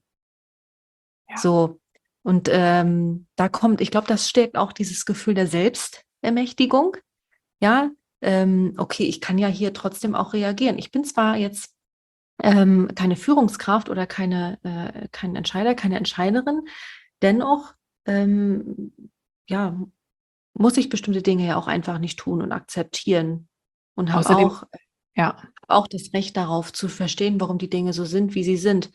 S1: Ja.
S2: So. Und ähm, da kommt, ich glaube, das stärkt auch dieses Gefühl der Selbstermächtigung. Ja, ähm, okay, ich kann ja hier trotzdem auch reagieren. Ich bin zwar jetzt ähm, keine Führungskraft oder keine, äh, kein Entscheider, keine Entscheiderin, dennoch ähm, ja, muss ich bestimmte Dinge ja auch einfach nicht tun und akzeptieren und habe
S1: Außerdem,
S2: auch,
S1: ja,
S2: auch das Recht darauf zu verstehen, warum die Dinge so sind, wie sie sind.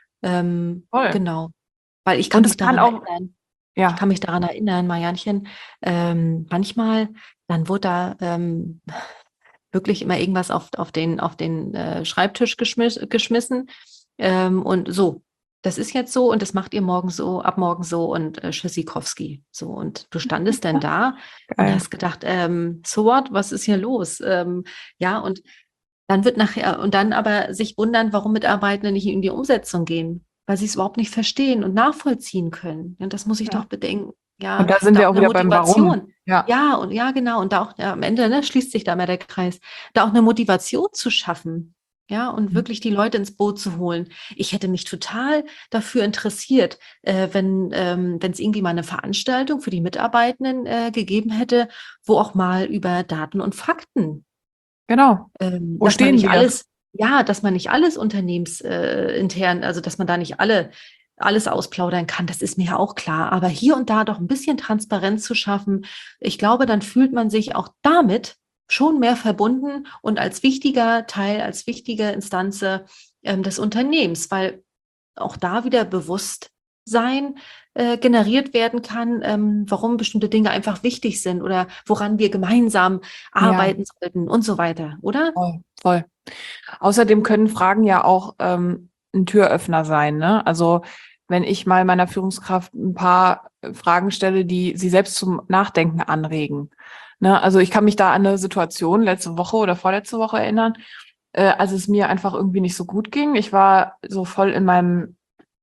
S2: Ähm,
S1: voll.
S2: genau. Weil ich kann
S1: Und
S2: mich
S1: es kann
S2: daran
S1: auch,
S2: erinnern, ich
S1: ja,
S2: kann mich daran erinnern, Marianchen, ähm, manchmal, dann wurde da ähm, wirklich immer irgendwas auf, auf den, auf den äh, Schreibtisch geschmiss, geschmissen. Ähm, und so, das ist jetzt so und das macht ihr morgen so, ab morgen so und äh, Tschüssikowski. So, und du standest dann da und
S1: geil.
S2: hast gedacht, ähm, so what, was ist hier los? Ähm, ja, und dann wird nachher, und dann aber sich wundern, warum Mitarbeitende nicht in die Umsetzung gehen, weil sie es überhaupt nicht verstehen und nachvollziehen können. Und das muss ich
S1: Ja.
S2: doch bedenken. Ja,
S1: Und da sind
S2: da
S1: wir
S2: auch
S1: auch
S2: eine
S1: wieder beim Warum.
S2: Motivation.
S1: Ja.
S2: Ja, und ja, genau. Und da auch ja, am Ende ne, schließt sich da mal der Kreis. Da auch eine Motivation zu schaffen. Ja, und
S1: Mhm.
S2: wirklich die Leute ins Boot zu holen. Ich hätte mich total dafür interessiert, äh, wenn ähm, wenn es irgendwie mal eine Veranstaltung für die Mitarbeitenden äh, gegeben hätte, wo auch mal über Daten und Fakten
S1: Genau.
S2: ähm,
S1: Wo
S2: dass man
S1: stehen
S2: nicht
S1: wir?
S2: alles, ja, dass man nicht alles unternehmensintern, äh, intern, also dass man da nicht alle alles ausplaudern kann, das ist mir ja auch klar. Aber hier und da doch ein bisschen Transparenz zu schaffen, ich glaube, dann fühlt man sich auch damit schon mehr verbunden und als wichtiger Teil, als wichtige Instanz ähm, des Unternehmens, weil auch da wieder Bewusstsein äh, generiert werden kann, ähm, warum bestimmte Dinge einfach wichtig sind oder woran wir gemeinsam
S1: Ja,
S2: arbeiten sollten und so weiter, oder?
S1: voll, voll. Außerdem können Fragen ja auch ähm, ein Türöffner sein, ne? Also wenn ich mal meiner Führungskraft ein paar äh, Fragen stelle, die sie selbst zum Nachdenken anregen. Ne? Also ich kann mich da an eine Situation letzte Woche oder vorletzte Woche erinnern, äh, als es mir einfach irgendwie nicht so gut ging. Ich war so voll in meinem,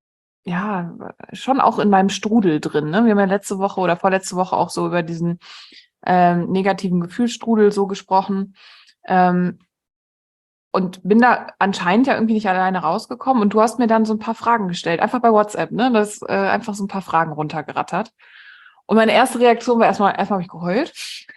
S1: ja, schon auch in meinem Strudel drin. Ne? Wir haben ja letzte Woche oder vorletzte Woche auch so über diesen ähm, negativen Gefühlsstrudel so gesprochen. Ähm, und bin da anscheinend ja irgendwie nicht alleine rausgekommen. Und du hast mir dann so ein paar Fragen gestellt, einfach bei WhatsApp, ne? Das äh, einfach so ein paar Fragen runtergerattert. Und meine erste Reaktion war erstmal, erstmal habe ich geheult,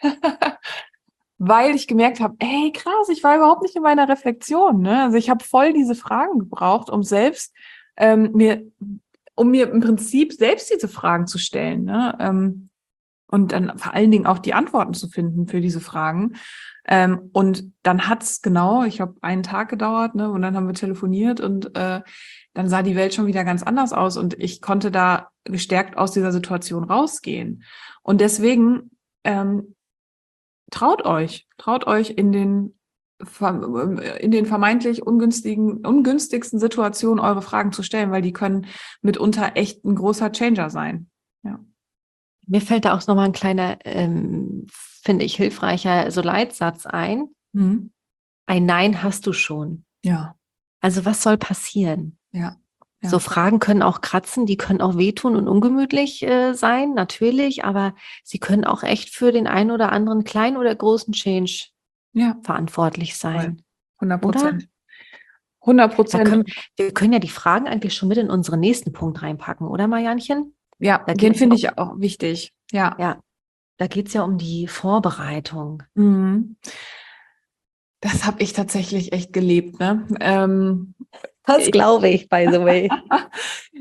S1: weil ich gemerkt habe, ey, krass, ich war überhaupt nicht in meiner Reflexion. Ne? Also ich habe voll diese Fragen gebraucht, um selbst ähm, mir, um mir im Prinzip selbst diese Fragen zu stellen. Ne? Ähm, und dann vor allen Dingen auch die Antworten zu finden für diese Fragen. Ähm, und dann hat's genau, ich habe einen Tag gedauert, ne, und dann haben wir telefoniert und äh, dann sah die Welt schon wieder ganz anders aus und ich konnte da gestärkt aus dieser Situation rausgehen. Und deswegen ähm, traut euch, traut euch in den in den vermeintlich ungünstigen, ungünstigsten Situationen eure Fragen zu stellen, weil die können mitunter echt ein großer Changer sein. Ja.
S2: Mir fällt da auch nochmal ein kleiner, ähm, finde ich, hilfreicher so Leitsatz ein.
S1: Mhm.
S2: Ein Nein hast du schon.
S1: Ja.
S2: Also was soll passieren?
S1: Ja.
S2: So
S1: Ja.
S2: Fragen können auch kratzen, die können auch wehtun und ungemütlich äh, sein, natürlich, aber sie können auch echt für den einen oder anderen kleinen oder großen Change
S1: Ja.
S2: verantwortlich
S1: Voll.
S2: sein,
S1: hundert
S2: oder?
S1: Prozent. hundert
S2: Da
S1: Prozent.
S2: können, wir können ja die Fragen eigentlich schon mit in unseren nächsten Punkt reinpacken, oder Marianchen?
S1: Ja,
S2: Da
S1: den
S2: geht's ja
S1: finde
S2: um,
S1: ich auch wichtig. Ja.
S2: ja, da geht's ja um die Vorbereitung.
S1: Mhm. Das habe ich tatsächlich echt gelebt, ne? Ähm,
S2: Das
S1: ich,
S2: glaube ich, by the way.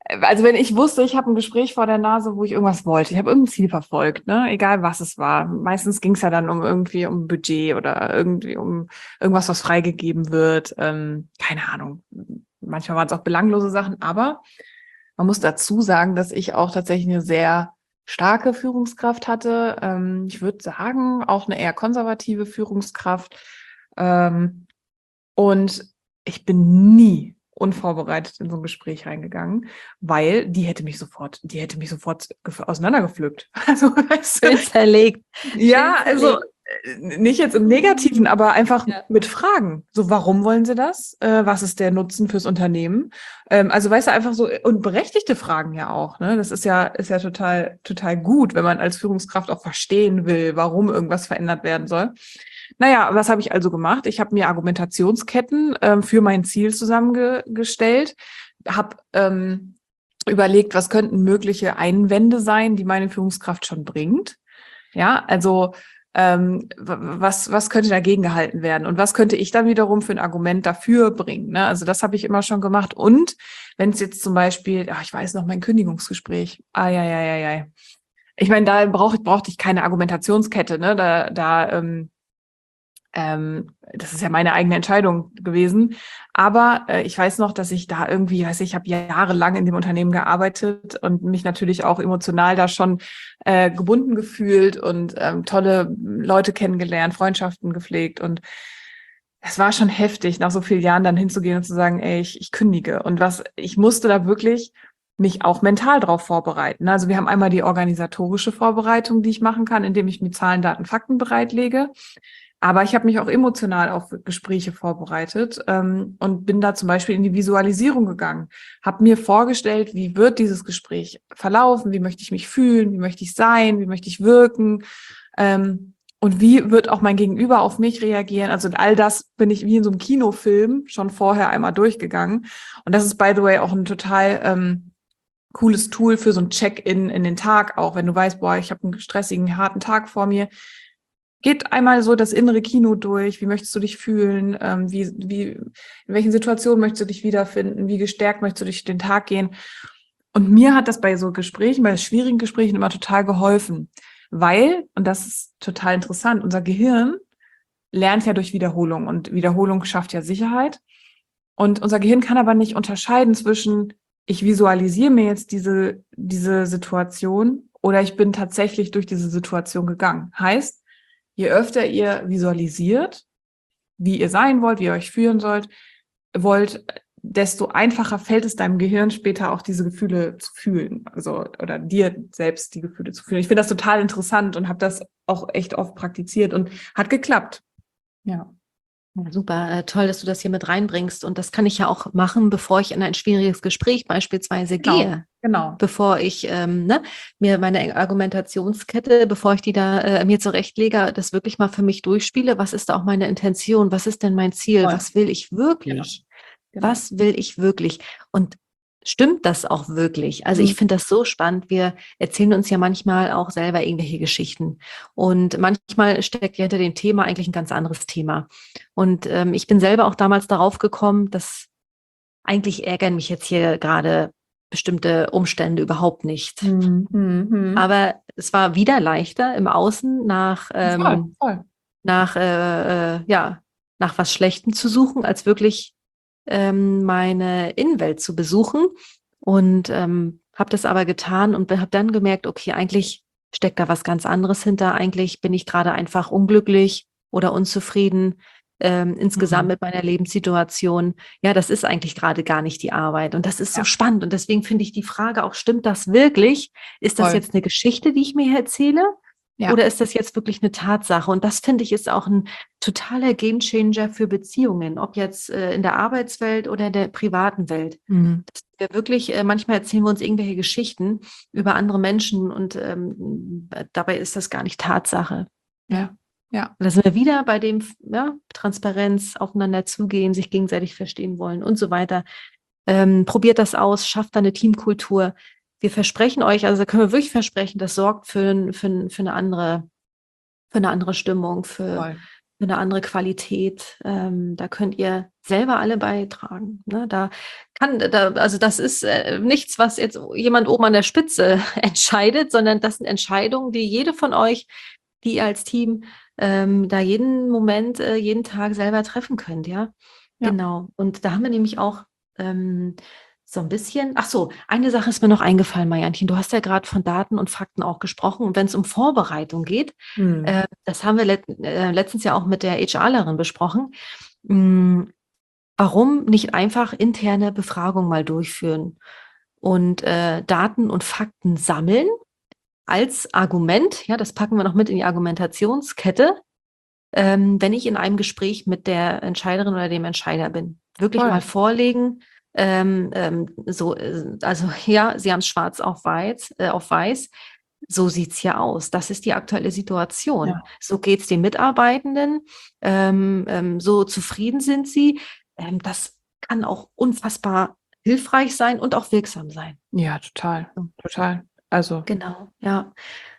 S1: Also wenn ich wusste, ich habe ein Gespräch vor der Nase, wo ich irgendwas wollte, ich habe irgendein Ziel verfolgt, ne? Egal was es war. Meistens ging es ja dann um irgendwie um Budget oder irgendwie um irgendwas, was freigegeben wird. Ähm, keine Ahnung. Manchmal waren es auch belanglose Sachen, aber man muss dazu sagen, dass ich auch tatsächlich eine sehr starke Führungskraft hatte. Ähm, ich würde sagen, auch eine eher konservative Führungskraft. Ähm, und ich bin nie unvorbereitet in so ein Gespräch reingegangen, weil die hätte mich sofort, die hätte mich sofort gef- auseinandergepflückt. Also, weißt du,
S2: Schön zerlegt.
S1: ja,
S2: Schön
S1: also
S2: zerlegt.
S1: äh, nicht jetzt im Negativen, aber einfach
S2: Ja.
S1: mit Fragen. So, warum wollen Sie das? Äh, was ist der Nutzen fürs Unternehmen? Ähm, also, weißt du, einfach so, und berechtigte Fragen ja auch, ne? Das ist ja, ist ja total, total gut, wenn man als Führungskraft auch verstehen will, warum irgendwas verändert werden soll. Naja, was habe ich also gemacht? Ich habe mir Argumentationsketten ähm, für mein Ziel zusammengestellt, habe ähm, überlegt, was könnten mögliche Einwände sein, die meine Führungskraft schon bringt. Ja, also ähm, was, was könnte dagegen gehalten werden und was könnte ich dann wiederum für ein Argument dafür bringen? Ne? Also das habe ich immer schon gemacht. Und wenn es jetzt zum Beispiel, ach, ich weiß noch, mein Kündigungsgespräch, ah, ja, ja, ja, ja. Ich meine, da brauch, brauchte ich keine Argumentationskette, ne? Da, da ähm, ähm, das ist ja meine eigene Entscheidung gewesen. Aber äh, ich weiß noch, dass ich da irgendwie, weiß ich, ich habe jahrelang in dem Unternehmen gearbeitet und mich natürlich auch emotional da schon äh, gebunden gefühlt und ähm, tolle Leute kennengelernt, Freundschaften gepflegt. Und es war schon heftig, nach so vielen Jahren dann hinzugehen und zu sagen, ey, ich, ich kündige. Und was, ich musste da wirklich mich auch mental drauf vorbereiten. Also wir haben einmal die organisatorische Vorbereitung, die ich machen kann, indem ich mir Zahlen, Daten, Fakten bereitlege. Aber ich habe mich auch emotional auf Gespräche vorbereitet ähm, und bin da zum Beispiel in die Visualisierung gegangen, habe mir vorgestellt, wie wird dieses Gespräch verlaufen, wie möchte ich mich fühlen, wie möchte ich sein, wie möchte ich wirken ähm, und wie wird auch mein Gegenüber auf mich reagieren. Also all das bin ich wie in so einem Kinofilm schon vorher einmal durchgegangen. Und das ist, by the way, auch ein total ähm, cooles Tool für so ein Check-in in den Tag, auch wenn du weißt, boah, ich habe einen stressigen, harten Tag vor mir. Geht einmal so das innere Kino durch. Wie möchtest du dich fühlen? Ähm, wie, wie, in welchen Situationen möchtest du dich wiederfinden? Wie gestärkt möchtest du durch den Tag gehen? Und mir hat das bei so Gesprächen, bei schwierigen Gesprächen immer total geholfen. Weil, und das ist total interessant, unser Gehirn lernt ja durch Wiederholung und Wiederholung schafft ja Sicherheit. Und unser Gehirn kann aber nicht unterscheiden zwischen, ich visualisiere mir jetzt diese, diese Situation oder ich bin tatsächlich durch diese Situation gegangen. Heißt, je öfter ihr visualisiert, wie ihr sein wollt, wie ihr euch fühlen sollt, wollt, desto einfacher fällt es deinem Gehirn später auch diese Gefühle zu fühlen, also oder dir selbst die Gefühle zu fühlen. Ich finde das total interessant und habe das auch echt oft praktiziert und hat geklappt. Ja.
S2: Ja, super, äh, toll, dass du das hier mit reinbringst. Und das kann ich ja auch machen, bevor ich in ein schwieriges Gespräch beispielsweise
S1: Genau,
S2: gehe.
S1: genau.
S2: Bevor ich ähm, ne, mir meine Argumentationskette, bevor ich die da äh, mir zurechtlege, das wirklich mal für mich durchspiele. Was ist da auch meine Intention? Was ist denn mein Ziel?
S1: Voll.
S2: Was will ich wirklich?
S1: Genau. Genau.
S2: Was will ich wirklich? Und stimmt das auch wirklich? Also
S1: Mhm.
S2: ich finde das so spannend. Wir erzählen uns ja manchmal auch selber irgendwelche Geschichten. Und manchmal steckt ja hinter dem Thema eigentlich ein ganz anderes Thema. Und ähm, ich bin selber auch damals darauf gekommen, dass eigentlich ärgern mich jetzt hier gerade bestimmte Umstände überhaupt nicht.
S1: Mhm. Mhm.
S2: Aber es war wieder leichter im Außen nach, ähm,
S1: Voll, voll.
S2: nach, äh, äh, ja, nach was Schlechtem zu suchen, als wirklich ähm, meine Innenwelt zu besuchen. Und ähm, habe das aber getan und habe dann gemerkt, okay, eigentlich steckt da was ganz anderes hinter. Eigentlich bin ich gerade einfach unglücklich oder unzufrieden ähm, insgesamt
S1: Mhm.
S2: mit meiner Lebenssituation. Ja, das ist eigentlich gerade gar nicht die Arbeit. Und das ist so
S1: Ja.
S2: spannend. Und deswegen finde ich die Frage auch, stimmt das wirklich? Ist das
S1: Voll.
S2: jetzt eine Geschichte, die ich mir hier erzähle?
S1: Ja.
S2: Oder ist das jetzt wirklich eine Tatsache? Und das, finde ich, ist auch ein totaler Gamechanger für Beziehungen, ob jetzt äh, in der Arbeitswelt oder in der privaten Welt.
S1: Mhm.
S2: Dass wir wirklich, äh, manchmal erzählen wir uns irgendwelche Geschichten über andere Menschen und ähm, dabei ist das gar nicht Tatsache.
S1: Ja. Ja.
S2: Und da sind wir wieder bei dem, ja, Transparenz, aufeinander zugehen, sich gegenseitig verstehen wollen und so weiter. Ähm, probiert das aus, schafft da eine Teamkultur. Wir versprechen euch, also da können wir wirklich versprechen, das sorgt für, für, für, eine, andere, für eine andere Stimmung, für,
S1: Voll.
S2: eine andere Qualität. Ähm, da könnt ihr selber alle beitragen. Ne? Da kann, da, also das ist äh, nichts, was jetzt jemand oben an der Spitze entscheidet, sondern das sind Entscheidungen, die jede von euch, die ihr als Team ähm, da jeden Moment, äh, jeden Tag selber treffen könnt, ja.
S1: Ja.
S2: Genau. Und da haben wir nämlich auch ähm, so ein bisschen, ach so, eine Sache ist mir noch eingefallen, Marianchen. Du hast ja gerade von Daten und Fakten auch gesprochen. Und wenn es um Vorbereitung geht,
S1: Hm.
S2: äh, das haben wir let äh, letztens ja auch mit der HRlerin besprochen. Mh, warum nicht einfach interne Befragungen mal durchführen und äh, Daten und Fakten sammeln als Argument, ja, das packen wir noch mit in die Argumentationskette, ähm, wenn ich in einem Gespräch mit der Entscheiderin oder dem Entscheider bin. Wirklich
S1: Voll.
S2: mal vorlegen, ähm, ähm, so, äh, also ja, Sie haben es schwarz auf weiß, äh, auf weiß. So sieht's hier aus. Das ist die aktuelle Situation.
S1: Ja.
S2: So geht's den Mitarbeitenden. Ähm, ähm, so zufrieden sind sie. Ähm, das kann auch unfassbar hilfreich sein und auch wirksam sein.
S1: Ja, total.
S2: So,
S1: Total. Also,
S2: genau, ja.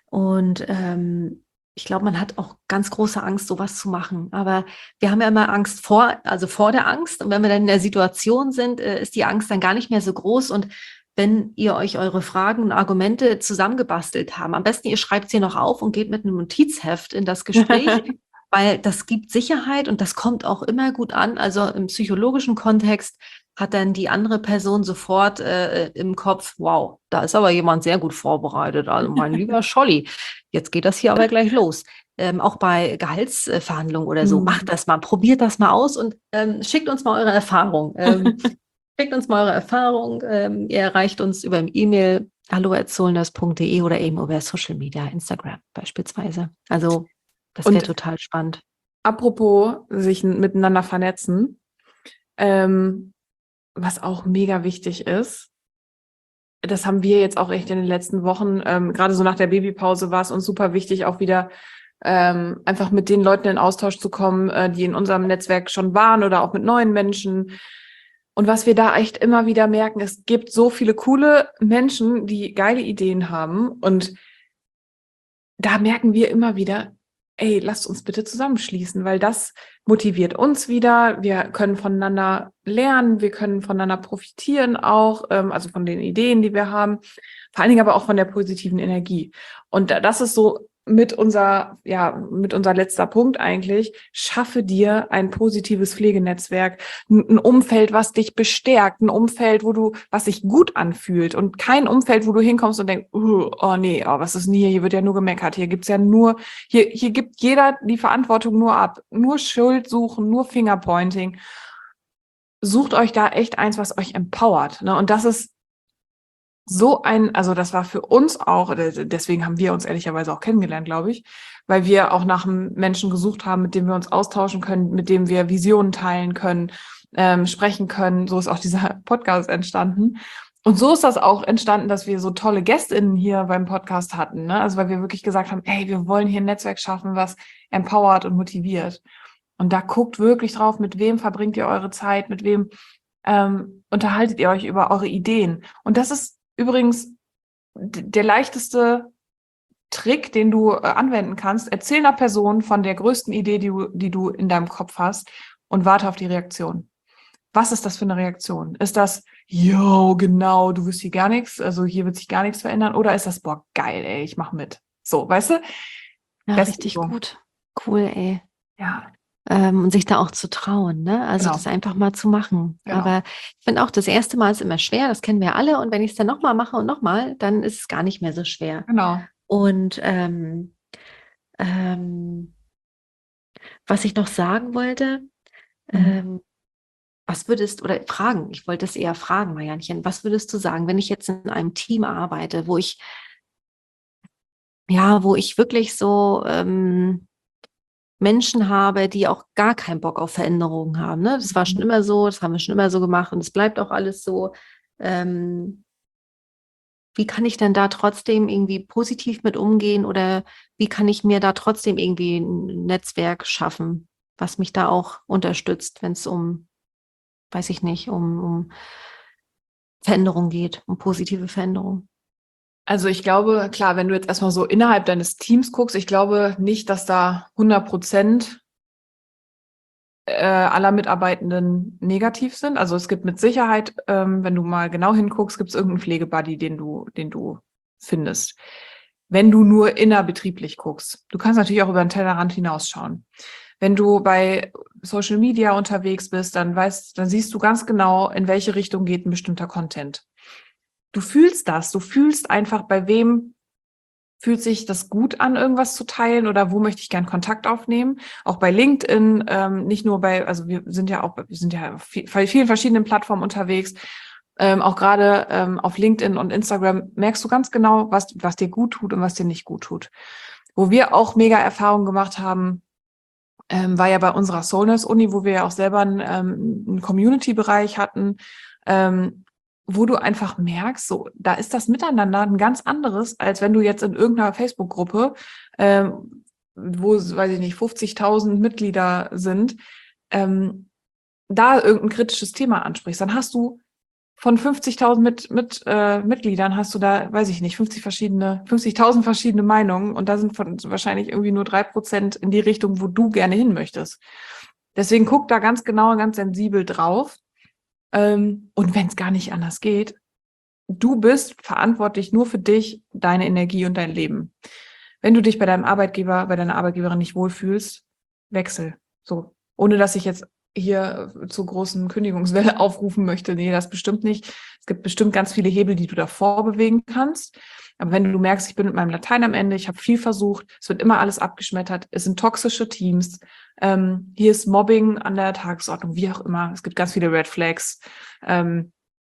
S2: Und ähm, ich glaube, man hat auch ganz große Angst, sowas zu machen. Aber wir haben ja immer Angst vor, also vor der Angst. Und wenn wir dann in der Situation sind, äh, ist die Angst dann gar nicht mehr so groß. Und wenn ihr euch eure Fragen und Argumente zusammengebastelt haben, am besten ihr schreibt sie noch auf und geht mit einem Notizheft in das Gespräch, weil das gibt Sicherheit und das kommt auch immer gut an. Also im psychologischen Kontext hat dann die andere Person sofort äh, im Kopf, wow, da ist aber jemand sehr gut vorbereitet. Also mein lieber Scholli, jetzt geht das hier aber gleich los. Ähm, auch bei Gehaltsverhandlungen oder so,
S1: Hm.
S2: macht das mal, probiert das mal aus und ähm, schickt uns mal eure Erfahrung. Ähm, schickt uns mal eure Erfahrung. Ähm, ihr erreicht uns über ein E-Mail hallo at zollners punkt de oder eben über Social Media, Instagram beispielsweise. Also das wäre
S1: Und
S2: total spannend.
S1: apropos sich n- miteinander vernetzen, ähm, was auch mega wichtig ist, das haben wir jetzt auch echt in den letzten Wochen, ähm, gerade so nach der Babypause war es uns super wichtig, auch wieder ähm, einfach mit den Leuten in Austausch zu kommen, äh, die in unserem Netzwerk schon waren oder auch mit neuen Menschen. Und was wir da echt immer wieder merken, es gibt so viele coole Menschen, die geile Ideen haben. Und da merken wir immer wieder, ey, lasst uns bitte zusammenschließen, weil das motiviert uns wieder. Wir können voneinander lernen, wir können voneinander profitieren auch, ähm, also von den Ideen, die wir haben, vor allen Dingen aber auch von der positiven Energie. Und da- das ist so mit unser, ja, mit unser letzter Punkt eigentlich. Schaffe dir ein positives Pflegenetzwerk, ein ein Umfeld, was dich bestärkt, ein Umfeld, wo du, was sich gut anfühlt und kein Umfeld, wo du hinkommst und denkst, uh, oh nee, oh, was ist denn hier? Hier wird ja nur gemeckert. Hier gibt's ja nur, hier, hier gibt jeder die Verantwortung nur ab. Nur Schuld suchen, nur Fingerpointing. Sucht euch da echt eins, was euch empowert. Ne? Und das ist so ein, also das war für uns auch, deswegen haben wir uns ehrlicherweise auch kennengelernt, glaube ich, weil wir auch nach einem Menschen gesucht haben, mit dem wir uns austauschen können, mit dem wir Visionen teilen können, ähm, sprechen können. So ist auch dieser Podcast entstanden. Und so ist das auch entstanden, dass wir so tolle GästInnen hier beim Podcast hatten. Ne? Also weil wir wirklich gesagt haben, ey, wir wollen hier ein Netzwerk schaffen, was empowert und motiviert. Und da guckt wirklich drauf, mit wem verbringt ihr eure Zeit, mit wem ähm, unterhaltet ihr euch über eure Ideen. Und das ist übrigens d- der leichteste Trick, den du äh, anwenden kannst. Erzähl einer Person von der größten Idee, die du, die du in deinem Kopf hast und warte auf die Reaktion. Was ist das für eine Reaktion? Ist das, yo, genau, du wirst hier gar nichts, also hier wird sich gar nichts verändern? Oder ist das, boah, geil, ey, ich mach mit. So, weißt du?
S2: Ja,
S1: Beste
S2: richtig
S1: Übung.
S2: gut. Cool, ey.
S1: Ja,
S2: Ähm, und sich da auch zu trauen, ne? Also
S1: genau.
S2: das einfach mal zu machen.
S1: Genau.
S2: Aber ich finde auch, das erste Mal ist immer schwer, das kennen wir alle. Und wenn ich es dann nochmal mache und nochmal, dann ist es gar nicht mehr so schwer.
S1: Genau.
S2: Und ähm, ähm, was ich noch sagen wollte,
S1: Mhm.
S2: ähm, was würdest, oder fragen, ich wollte es eher fragen, Marianchen, was würdest du sagen, wenn ich jetzt in einem Team arbeite, wo ich, ja, wo ich wirklich so ähm, Menschen habe, die auch gar keinen Bock auf Veränderungen haben. Ne? Das war schon immer so, das haben wir schon immer so gemacht und es bleibt auch alles so. Ähm, wie kann ich denn da trotzdem irgendwie positiv mit umgehen oder wie kann ich mir da trotzdem irgendwie ein Netzwerk schaffen, was mich da auch unterstützt, wenn es um, weiß ich nicht, um, um Veränderung geht, um positive Veränderung?
S1: Also ich glaube, klar, wenn du jetzt erstmal so innerhalb deines Teams guckst, ich glaube nicht, dass da hundert Prozent äh, aller Mitarbeitenden negativ sind. Also es gibt mit Sicherheit, ähm, wenn du mal genau hinguckst, gibt es irgendeinen Pflegebuddy, den du, den du findest. Wenn du nur innerbetrieblich guckst. Du kannst natürlich auch über den Tellerrand hinausschauen. Wenn du bei Social Media unterwegs bist, dann weißt, dann siehst du ganz genau, in welche Richtung geht ein bestimmter Content. Du fühlst das, du fühlst einfach, bei wem fühlt sich das gut an, irgendwas zu teilen oder wo möchte ich gern Kontakt aufnehmen? Auch bei LinkedIn, ähm, nicht nur bei, also wir sind ja auch, wir sind ja auf viel, vielen verschiedenen Plattformen unterwegs. Ähm, auch gerade ähm, auf LinkedIn und Instagram merkst du ganz genau, was, was dir gut tut und was dir nicht gut tut. Wo wir auch mega Erfahrungen gemacht haben, ähm, war ja bei unserer Soulness-Uni, wo wir ja auch selber einen, ähm, einen Community-Bereich hatten, ähm, wo du einfach merkst, so, da ist das Miteinander ein ganz anderes, als wenn du jetzt in irgendeiner Facebook-Gruppe, ähm, wo, weiß ich nicht, fünfzigtausend Mitglieder sind, ähm, da irgendein kritisches Thema ansprichst. Dann hast du von fünfzigtausend mit, mit, äh, Mitgliedern hast du da, weiß ich nicht, fünfzig verschiedene, fünfzigtausend verschiedene Meinungen und da sind von wahrscheinlich irgendwie nur drei Prozent in die Richtung, wo du gerne hin möchtest. Deswegen guck da ganz genau und ganz sensibel drauf. Ähm, und wenn es gar nicht anders geht, du bist verantwortlich nur für dich, deine Energie und dein Leben. Wenn du dich bei deinem Arbeitgeber, bei deiner Arbeitgeberin nicht wohlfühlst, wechsel. So, ohne dass ich jetzt hier zur großen Kündigungswelle aufrufen möchte. Nee, das bestimmt nicht. Es gibt bestimmt ganz viele Hebel, die du davor bewegen kannst. Aber wenn du merkst, ich bin mit meinem Latein am Ende, ich habe viel versucht, es wird immer alles abgeschmettert, es sind toxische Teams, ähm, hier ist Mobbing an der Tagesordnung, wie auch immer. Es gibt ganz viele Red Flags. Ähm,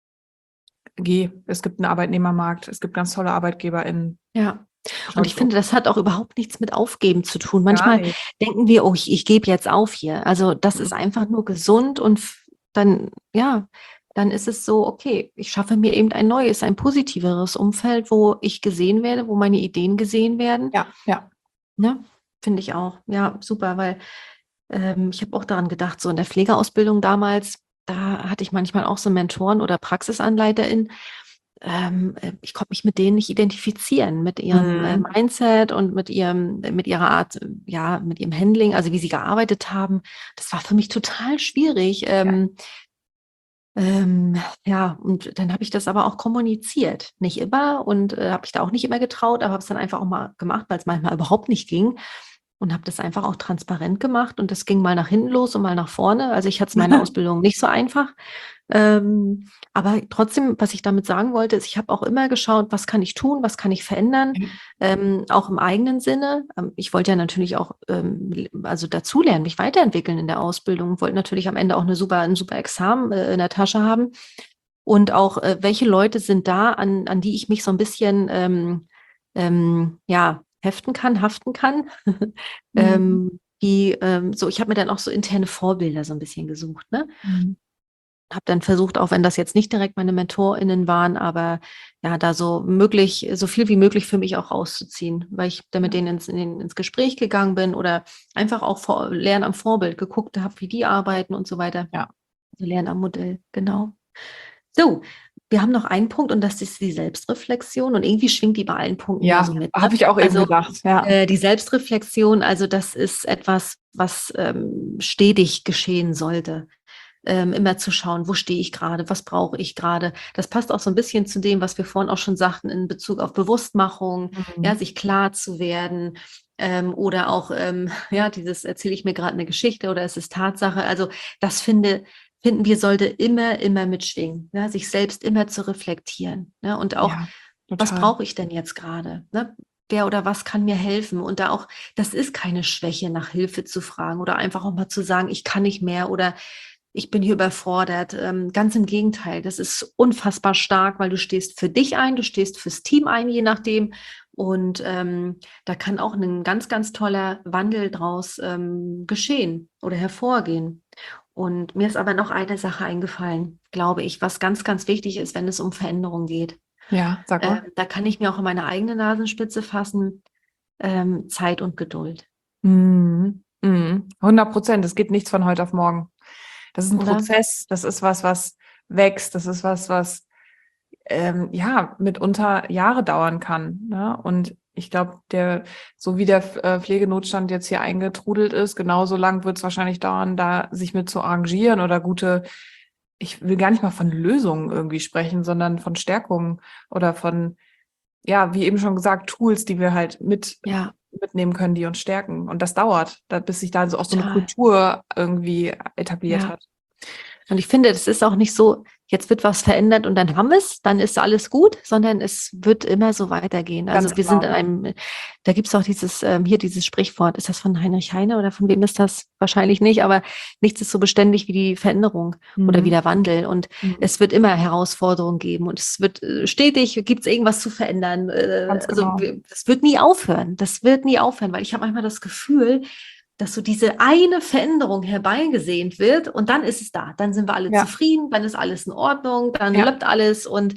S1: geh, es gibt einen Arbeitnehmermarkt, es gibt ganz tolle ArbeitgeberInnen.
S2: Ja.
S1: Schau
S2: Und ich
S1: dich um.
S2: finde, das hat auch überhaupt nichts mit Aufgeben zu tun.
S1: Gar
S2: Manchmal
S1: nicht.
S2: denken wir, oh, ich, ich gebe jetzt auf hier. Also das ist
S1: Mhm.
S2: einfach nur gesund und f- dann, ja, dann ist es so, okay, ich schaffe mir eben ein neues, ein positiveres Umfeld, wo ich gesehen werde, wo meine Ideen gesehen werden.
S1: Ja, ja.
S2: Ne? Finde ich auch. Ja, super, weil ähm, ich habe auch daran gedacht, so in der Pflegeausbildung damals, da hatte ich manchmal auch so Mentoren oder PraxisanleiterInnen, ähm, äh, ich konnte mich mit denen nicht identifizieren, mit ihrem äh,
S1: Mhm.
S2: Mindset und mit ihrem, äh, mit ihrer Art, äh, ja, mit ihrem Handling, also wie sie gearbeitet haben. Das war für mich total schwierig.
S1: Ja.
S2: Ähm, ähm, ja, und dann habe ich das aber auch kommuniziert. Nicht immer und äh, habe ich da auch nicht immer getraut, aber habe es dann einfach auch mal gemacht, weil es manchmal überhaupt nicht ging. Und habe das einfach auch transparent gemacht und das ging mal nach hinten los und mal nach vorne. Also ich hatte es in meiner Ausbildung nicht so einfach. Ähm, aber trotzdem, was ich damit sagen wollte, ist, ich habe auch immer geschaut, was kann ich tun, was kann ich verändern, ähm, auch im eigenen Sinne. Ähm, ich wollte ja natürlich auch ähm, also dazulernen, mich weiterentwickeln in der Ausbildung, wollte natürlich am Ende auch eine super, ein super Examen äh, in der Tasche haben. Und auch, äh, welche Leute sind da, an, an die ich mich so ein bisschen ähm, ähm, ja, heften kann, haften kann.
S1: Mhm.
S2: ähm, die, ähm, so, ich habe mir dann auch so interne Vorbilder so ein bisschen gesucht, ne?
S1: Mhm.
S2: Habe dann versucht, auch wenn das jetzt nicht direkt meine MentorInnen waren, aber ja, da so möglich, so viel wie möglich für mich auch rauszuziehen, weil ich da mit
S1: Ja.
S2: denen ins, in, ins Gespräch gegangen bin oder einfach auch vor, Lernen am Vorbild geguckt habe, wie die arbeiten und so weiter.
S1: Ja.
S2: Also Lernen am Modell, genau. So, wir haben noch einen Punkt und das ist die Selbstreflexion und irgendwie schwingt die bei allen Punkten ja
S1: Ja,
S2: so mit. Ne?
S1: habe ich auch eben
S2: Also
S1: gedacht. Ja.
S2: äh, die Selbstreflexion, also das ist etwas, was ähm, stetig geschehen sollte. Ähm, immer zu schauen, wo stehe ich gerade, was brauche ich gerade. Das passt auch so ein bisschen zu dem, was wir vorhin auch schon sagten in Bezug auf Bewusstmachung, ja,
S1: Mhm.
S2: sich klar zu werden. Ähm, oder auch, ähm, ja, dieses erzähle ich mir gerade eine Geschichte oder es ist Tatsache. Also das finde, finden wir, sollte immer, immer mitschwingen, ja, sich selbst immer zu reflektieren. Ne? Und auch,
S1: Ja,
S2: was
S1: total.
S2: brauche ich denn jetzt gerade? Ne? Wer oder was kann mir helfen? Und da auch, das ist keine Schwäche, nach Hilfe zu fragen oder einfach auch mal zu sagen, ich kann nicht mehr oder ich bin hier überfordert. Ähm, ganz im Gegenteil, das ist unfassbar stark, weil du stehst für dich ein, du stehst fürs Team ein, je nachdem. Und ähm, da kann auch ein ganz, ganz toller Wandel draus ähm, geschehen oder hervorgehen. Und mir ist aber noch eine Sache eingefallen, glaube ich, was ganz, ganz wichtig ist, wenn es um Veränderung geht.
S1: Ja, sag
S2: Ähm,
S1: mal.
S2: da kann ich mir auch in meine eigene Nasenspitze fassen, ähm, Zeit und Geduld,
S1: Mhm. Mhm. hundert Prozent. Es geht nichts von heute auf morgen. Das ist ein
S2: oder?
S1: Prozess. Das ist was, was wächst. Das ist was, was ähm, ja mitunter Jahre dauern kann. Ne? Und Ich glaube, der, so wie der äh, Pflegenotstand jetzt hier eingetrudelt ist, genauso lang wird es wahrscheinlich dauern, da sich mit zu arrangieren oder gute, ich will gar nicht mal von Lösungen irgendwie sprechen, sondern von Stärkungen oder von, ja, wie eben schon gesagt, Tools, die wir halt mit
S2: Ja,
S1: mitnehmen können, die uns stärken. Und das dauert, da, bis sich da so auch so eine
S2: total.
S1: Kultur irgendwie etabliert
S2: Ja.
S1: hat.
S2: Und ich finde, das ist auch nicht so, jetzt wird was verändert und dann haben wir es, dann ist alles gut, sondern es wird immer so weitergehen. Also
S1: Ganz
S2: wir
S1: genau.
S2: sind in einem, da gibt es auch dieses, ähm, hier dieses Sprichwort, ist das von Heinrich Heine oder von wem ist das? Wahrscheinlich nicht, aber nichts ist so beständig wie die Veränderung
S1: Mhm.
S2: oder wie der Wandel. Und
S1: Mhm.
S2: es wird immer Herausforderungen geben und es wird äh, stetig, gibt es irgendwas zu verändern. Äh,
S1: Ganz
S2: also
S1: genau.
S2: wir- das wird nie aufhören. Das wird nie aufhören, weil ich habe manchmal das Gefühl, dass so diese eine Veränderung herbeigesehnt wird und dann ist es da. Dann sind wir alle
S1: Ja.
S2: zufrieden, dann ist alles in Ordnung, dann
S1: Ja.
S2: läuft alles und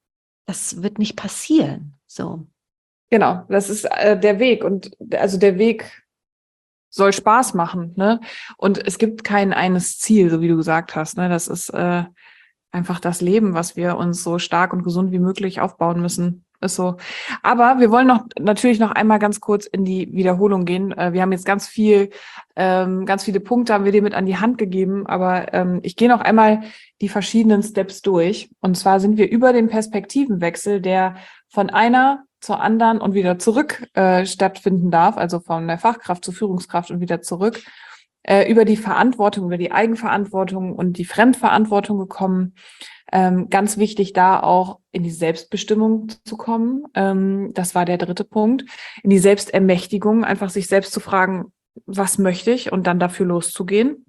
S2: das wird nicht passieren. So.
S1: Genau, das ist äh, der Weg. Und also der Weg soll Spaß machen, ne? Und es gibt kein eines Ziel, so wie du gesagt hast, ne? Das ist äh, einfach das Leben, was wir uns so stark und gesund wie möglich aufbauen müssen. Ist so. Aber wir wollen noch natürlich noch einmal ganz kurz in die Wiederholung gehen. Äh, wir haben jetzt ganz viel, ähm, ganz viele Punkte haben wir dir mit an die Hand gegeben, aber ähm, ich gehe noch einmal die verschiedenen Steps durch. Und zwar sind wir über den Perspektivenwechsel, der von einer zur anderen und wieder zurück äh, stattfinden darf, also von der Fachkraft zur Führungskraft und wieder zurück, äh, über die Verantwortung, über die Eigenverantwortung und die Fremdverantwortung gekommen. Ähm, ganz wichtig, da auch in die Selbstbestimmung zu kommen. Ähm, das war der dritte Punkt. In die Selbstermächtigung, einfach sich selbst zu fragen, was möchte ich und dann dafür loszugehen.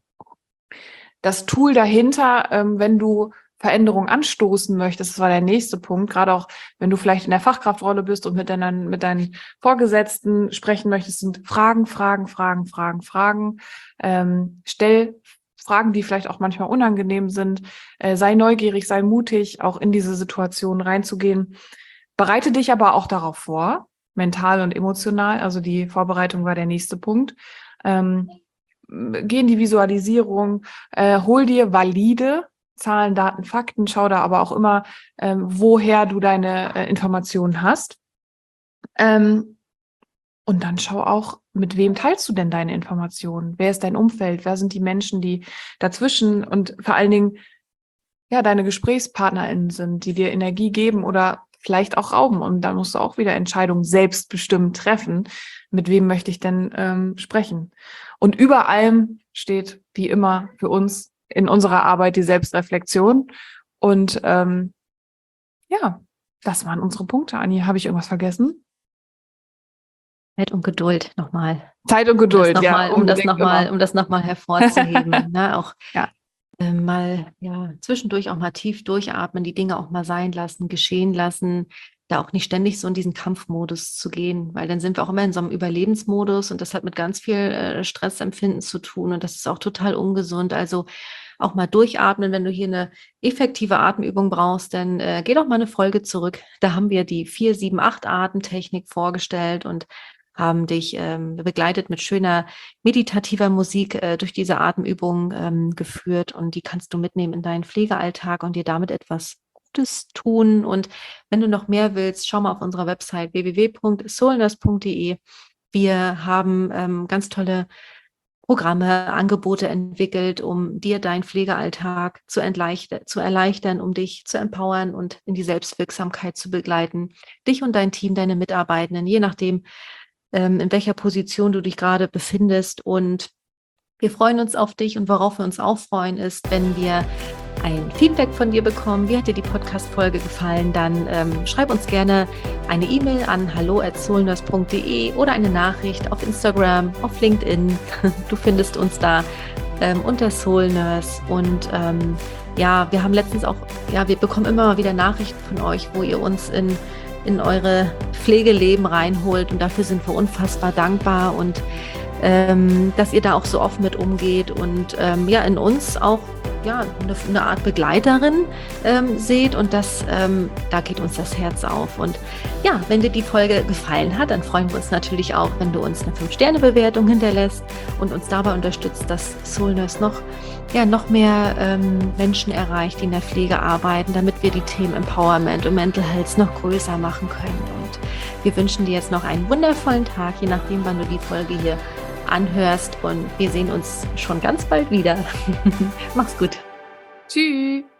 S1: Das Tool dahinter, ähm, wenn du Veränderung anstoßen möchtest, das war der nächste Punkt, gerade auch wenn du vielleicht in der Fachkraftrolle bist und mit deinen, mit deinen Vorgesetzten sprechen möchtest, sind Fragen, Fragen, Fragen, Fragen, Fragen. Ähm, stell Fragen, die vielleicht auch manchmal unangenehm sind. Äh, sei neugierig, sei mutig, auch in diese Situation reinzugehen. Bereite dich aber auch darauf vor, mental und emotional. Also die Vorbereitung war der nächste Punkt. Ähm, geh in die Visualisierung, äh, hol dir valide Zahlen, Daten, Fakten, schau da aber auch immer, ähm, woher du deine äh, Informationen hast. Ähm, und dann schau auch, mit wem teilst du denn deine Informationen? Wer ist dein Umfeld? Wer sind die Menschen, die dazwischen und vor allen Dingen ja deine GesprächspartnerInnen sind, die dir Energie geben oder vielleicht auch rauben? Und dann musst du auch wieder Entscheidungen selbstbestimmt treffen. Mit wem möchte ich denn ähm, sprechen? Und über allem steht, wie immer, für uns in unserer Arbeit die Selbstreflexion. Und ähm, ja, das waren unsere Punkte. Anni, habe ich irgendwas vergessen?
S2: Zeit und Geduld nochmal.
S1: Zeit und Geduld,
S2: um das noch
S1: ja.
S2: mal, um das
S1: unbedingt
S2: nochmal,
S1: immer.
S2: um das nochmal hervorzuheben. Ne? Auch
S1: Ja.
S2: äh, mal, ja, zwischendurch auch mal tief durchatmen, die Dinge auch mal sein lassen, geschehen lassen, da auch nicht ständig so in diesen Kampfmodus zu gehen, weil dann sind wir auch immer in so einem Überlebensmodus und das hat mit ganz viel äh, Stressempfinden zu tun und das ist auch total ungesund. Also auch mal durchatmen, wenn du hier eine effektive Atemübung brauchst, dann äh, geh doch mal eine Folge zurück. Da haben wir die vier sieben acht Atemtechnik vorgestellt und haben dich ähm, begleitet mit schöner meditativer Musik äh, durch diese Atemübung ähm, geführt und die kannst du mitnehmen in deinen Pflegealltag und dir damit etwas Gutes tun. Und wenn du noch mehr willst, schau mal auf unserer Website w w w punkt soulnurse punkt d e. Wir haben ähm, ganz tolle Programme, Angebote entwickelt, um dir deinen Pflegealltag zu, zu erleichtern, um dich zu empowern und in die Selbstwirksamkeit zu begleiten. Dich und dein Team, deine Mitarbeitenden, je nachdem, ähm, in welcher Position du dich gerade befindest. Und wir freuen uns auf dich und worauf wir uns auch freuen, ist, wenn wir ein Feedback von dir bekommen. Wie hat dir die Podcast-Folge gefallen? Dann ähm, schreib uns gerne eine E-Mail an hallo at soulnurse punkt d e oder eine Nachricht auf Instagram, auf LinkedIn. Du findest uns da ähm, unter Soulnurse. Und ähm, ja, wir haben letztens auch, ja, wir bekommen immer mal wieder Nachrichten von euch, wo ihr uns in, in eure Pflegeleben reinholt. Und dafür sind wir unfassbar dankbar und ähm, dass ihr da auch so offen mit umgeht und ähm, ja, in uns auch ja, eine, eine Art Begleiterin ähm, seht und das, ähm, da geht uns das Herz auf. Und ja, wenn dir die Folge gefallen hat, dann freuen wir uns natürlich auch, wenn du uns eine fünf Sterne Bewertung hinterlässt und uns dabei unterstützt, dass Soulnurse noch, ja, noch mehr ähm, Menschen erreicht, die in der Pflege arbeiten, damit wir die Themen Empowerment und Mental Health noch größer machen können. Und Wir wünschen dir jetzt noch einen wundervollen Tag, je nachdem, wann du die Folge hier anhörst. Und wir sehen uns schon ganz bald wieder. Mach's gut.
S1: Tschüss.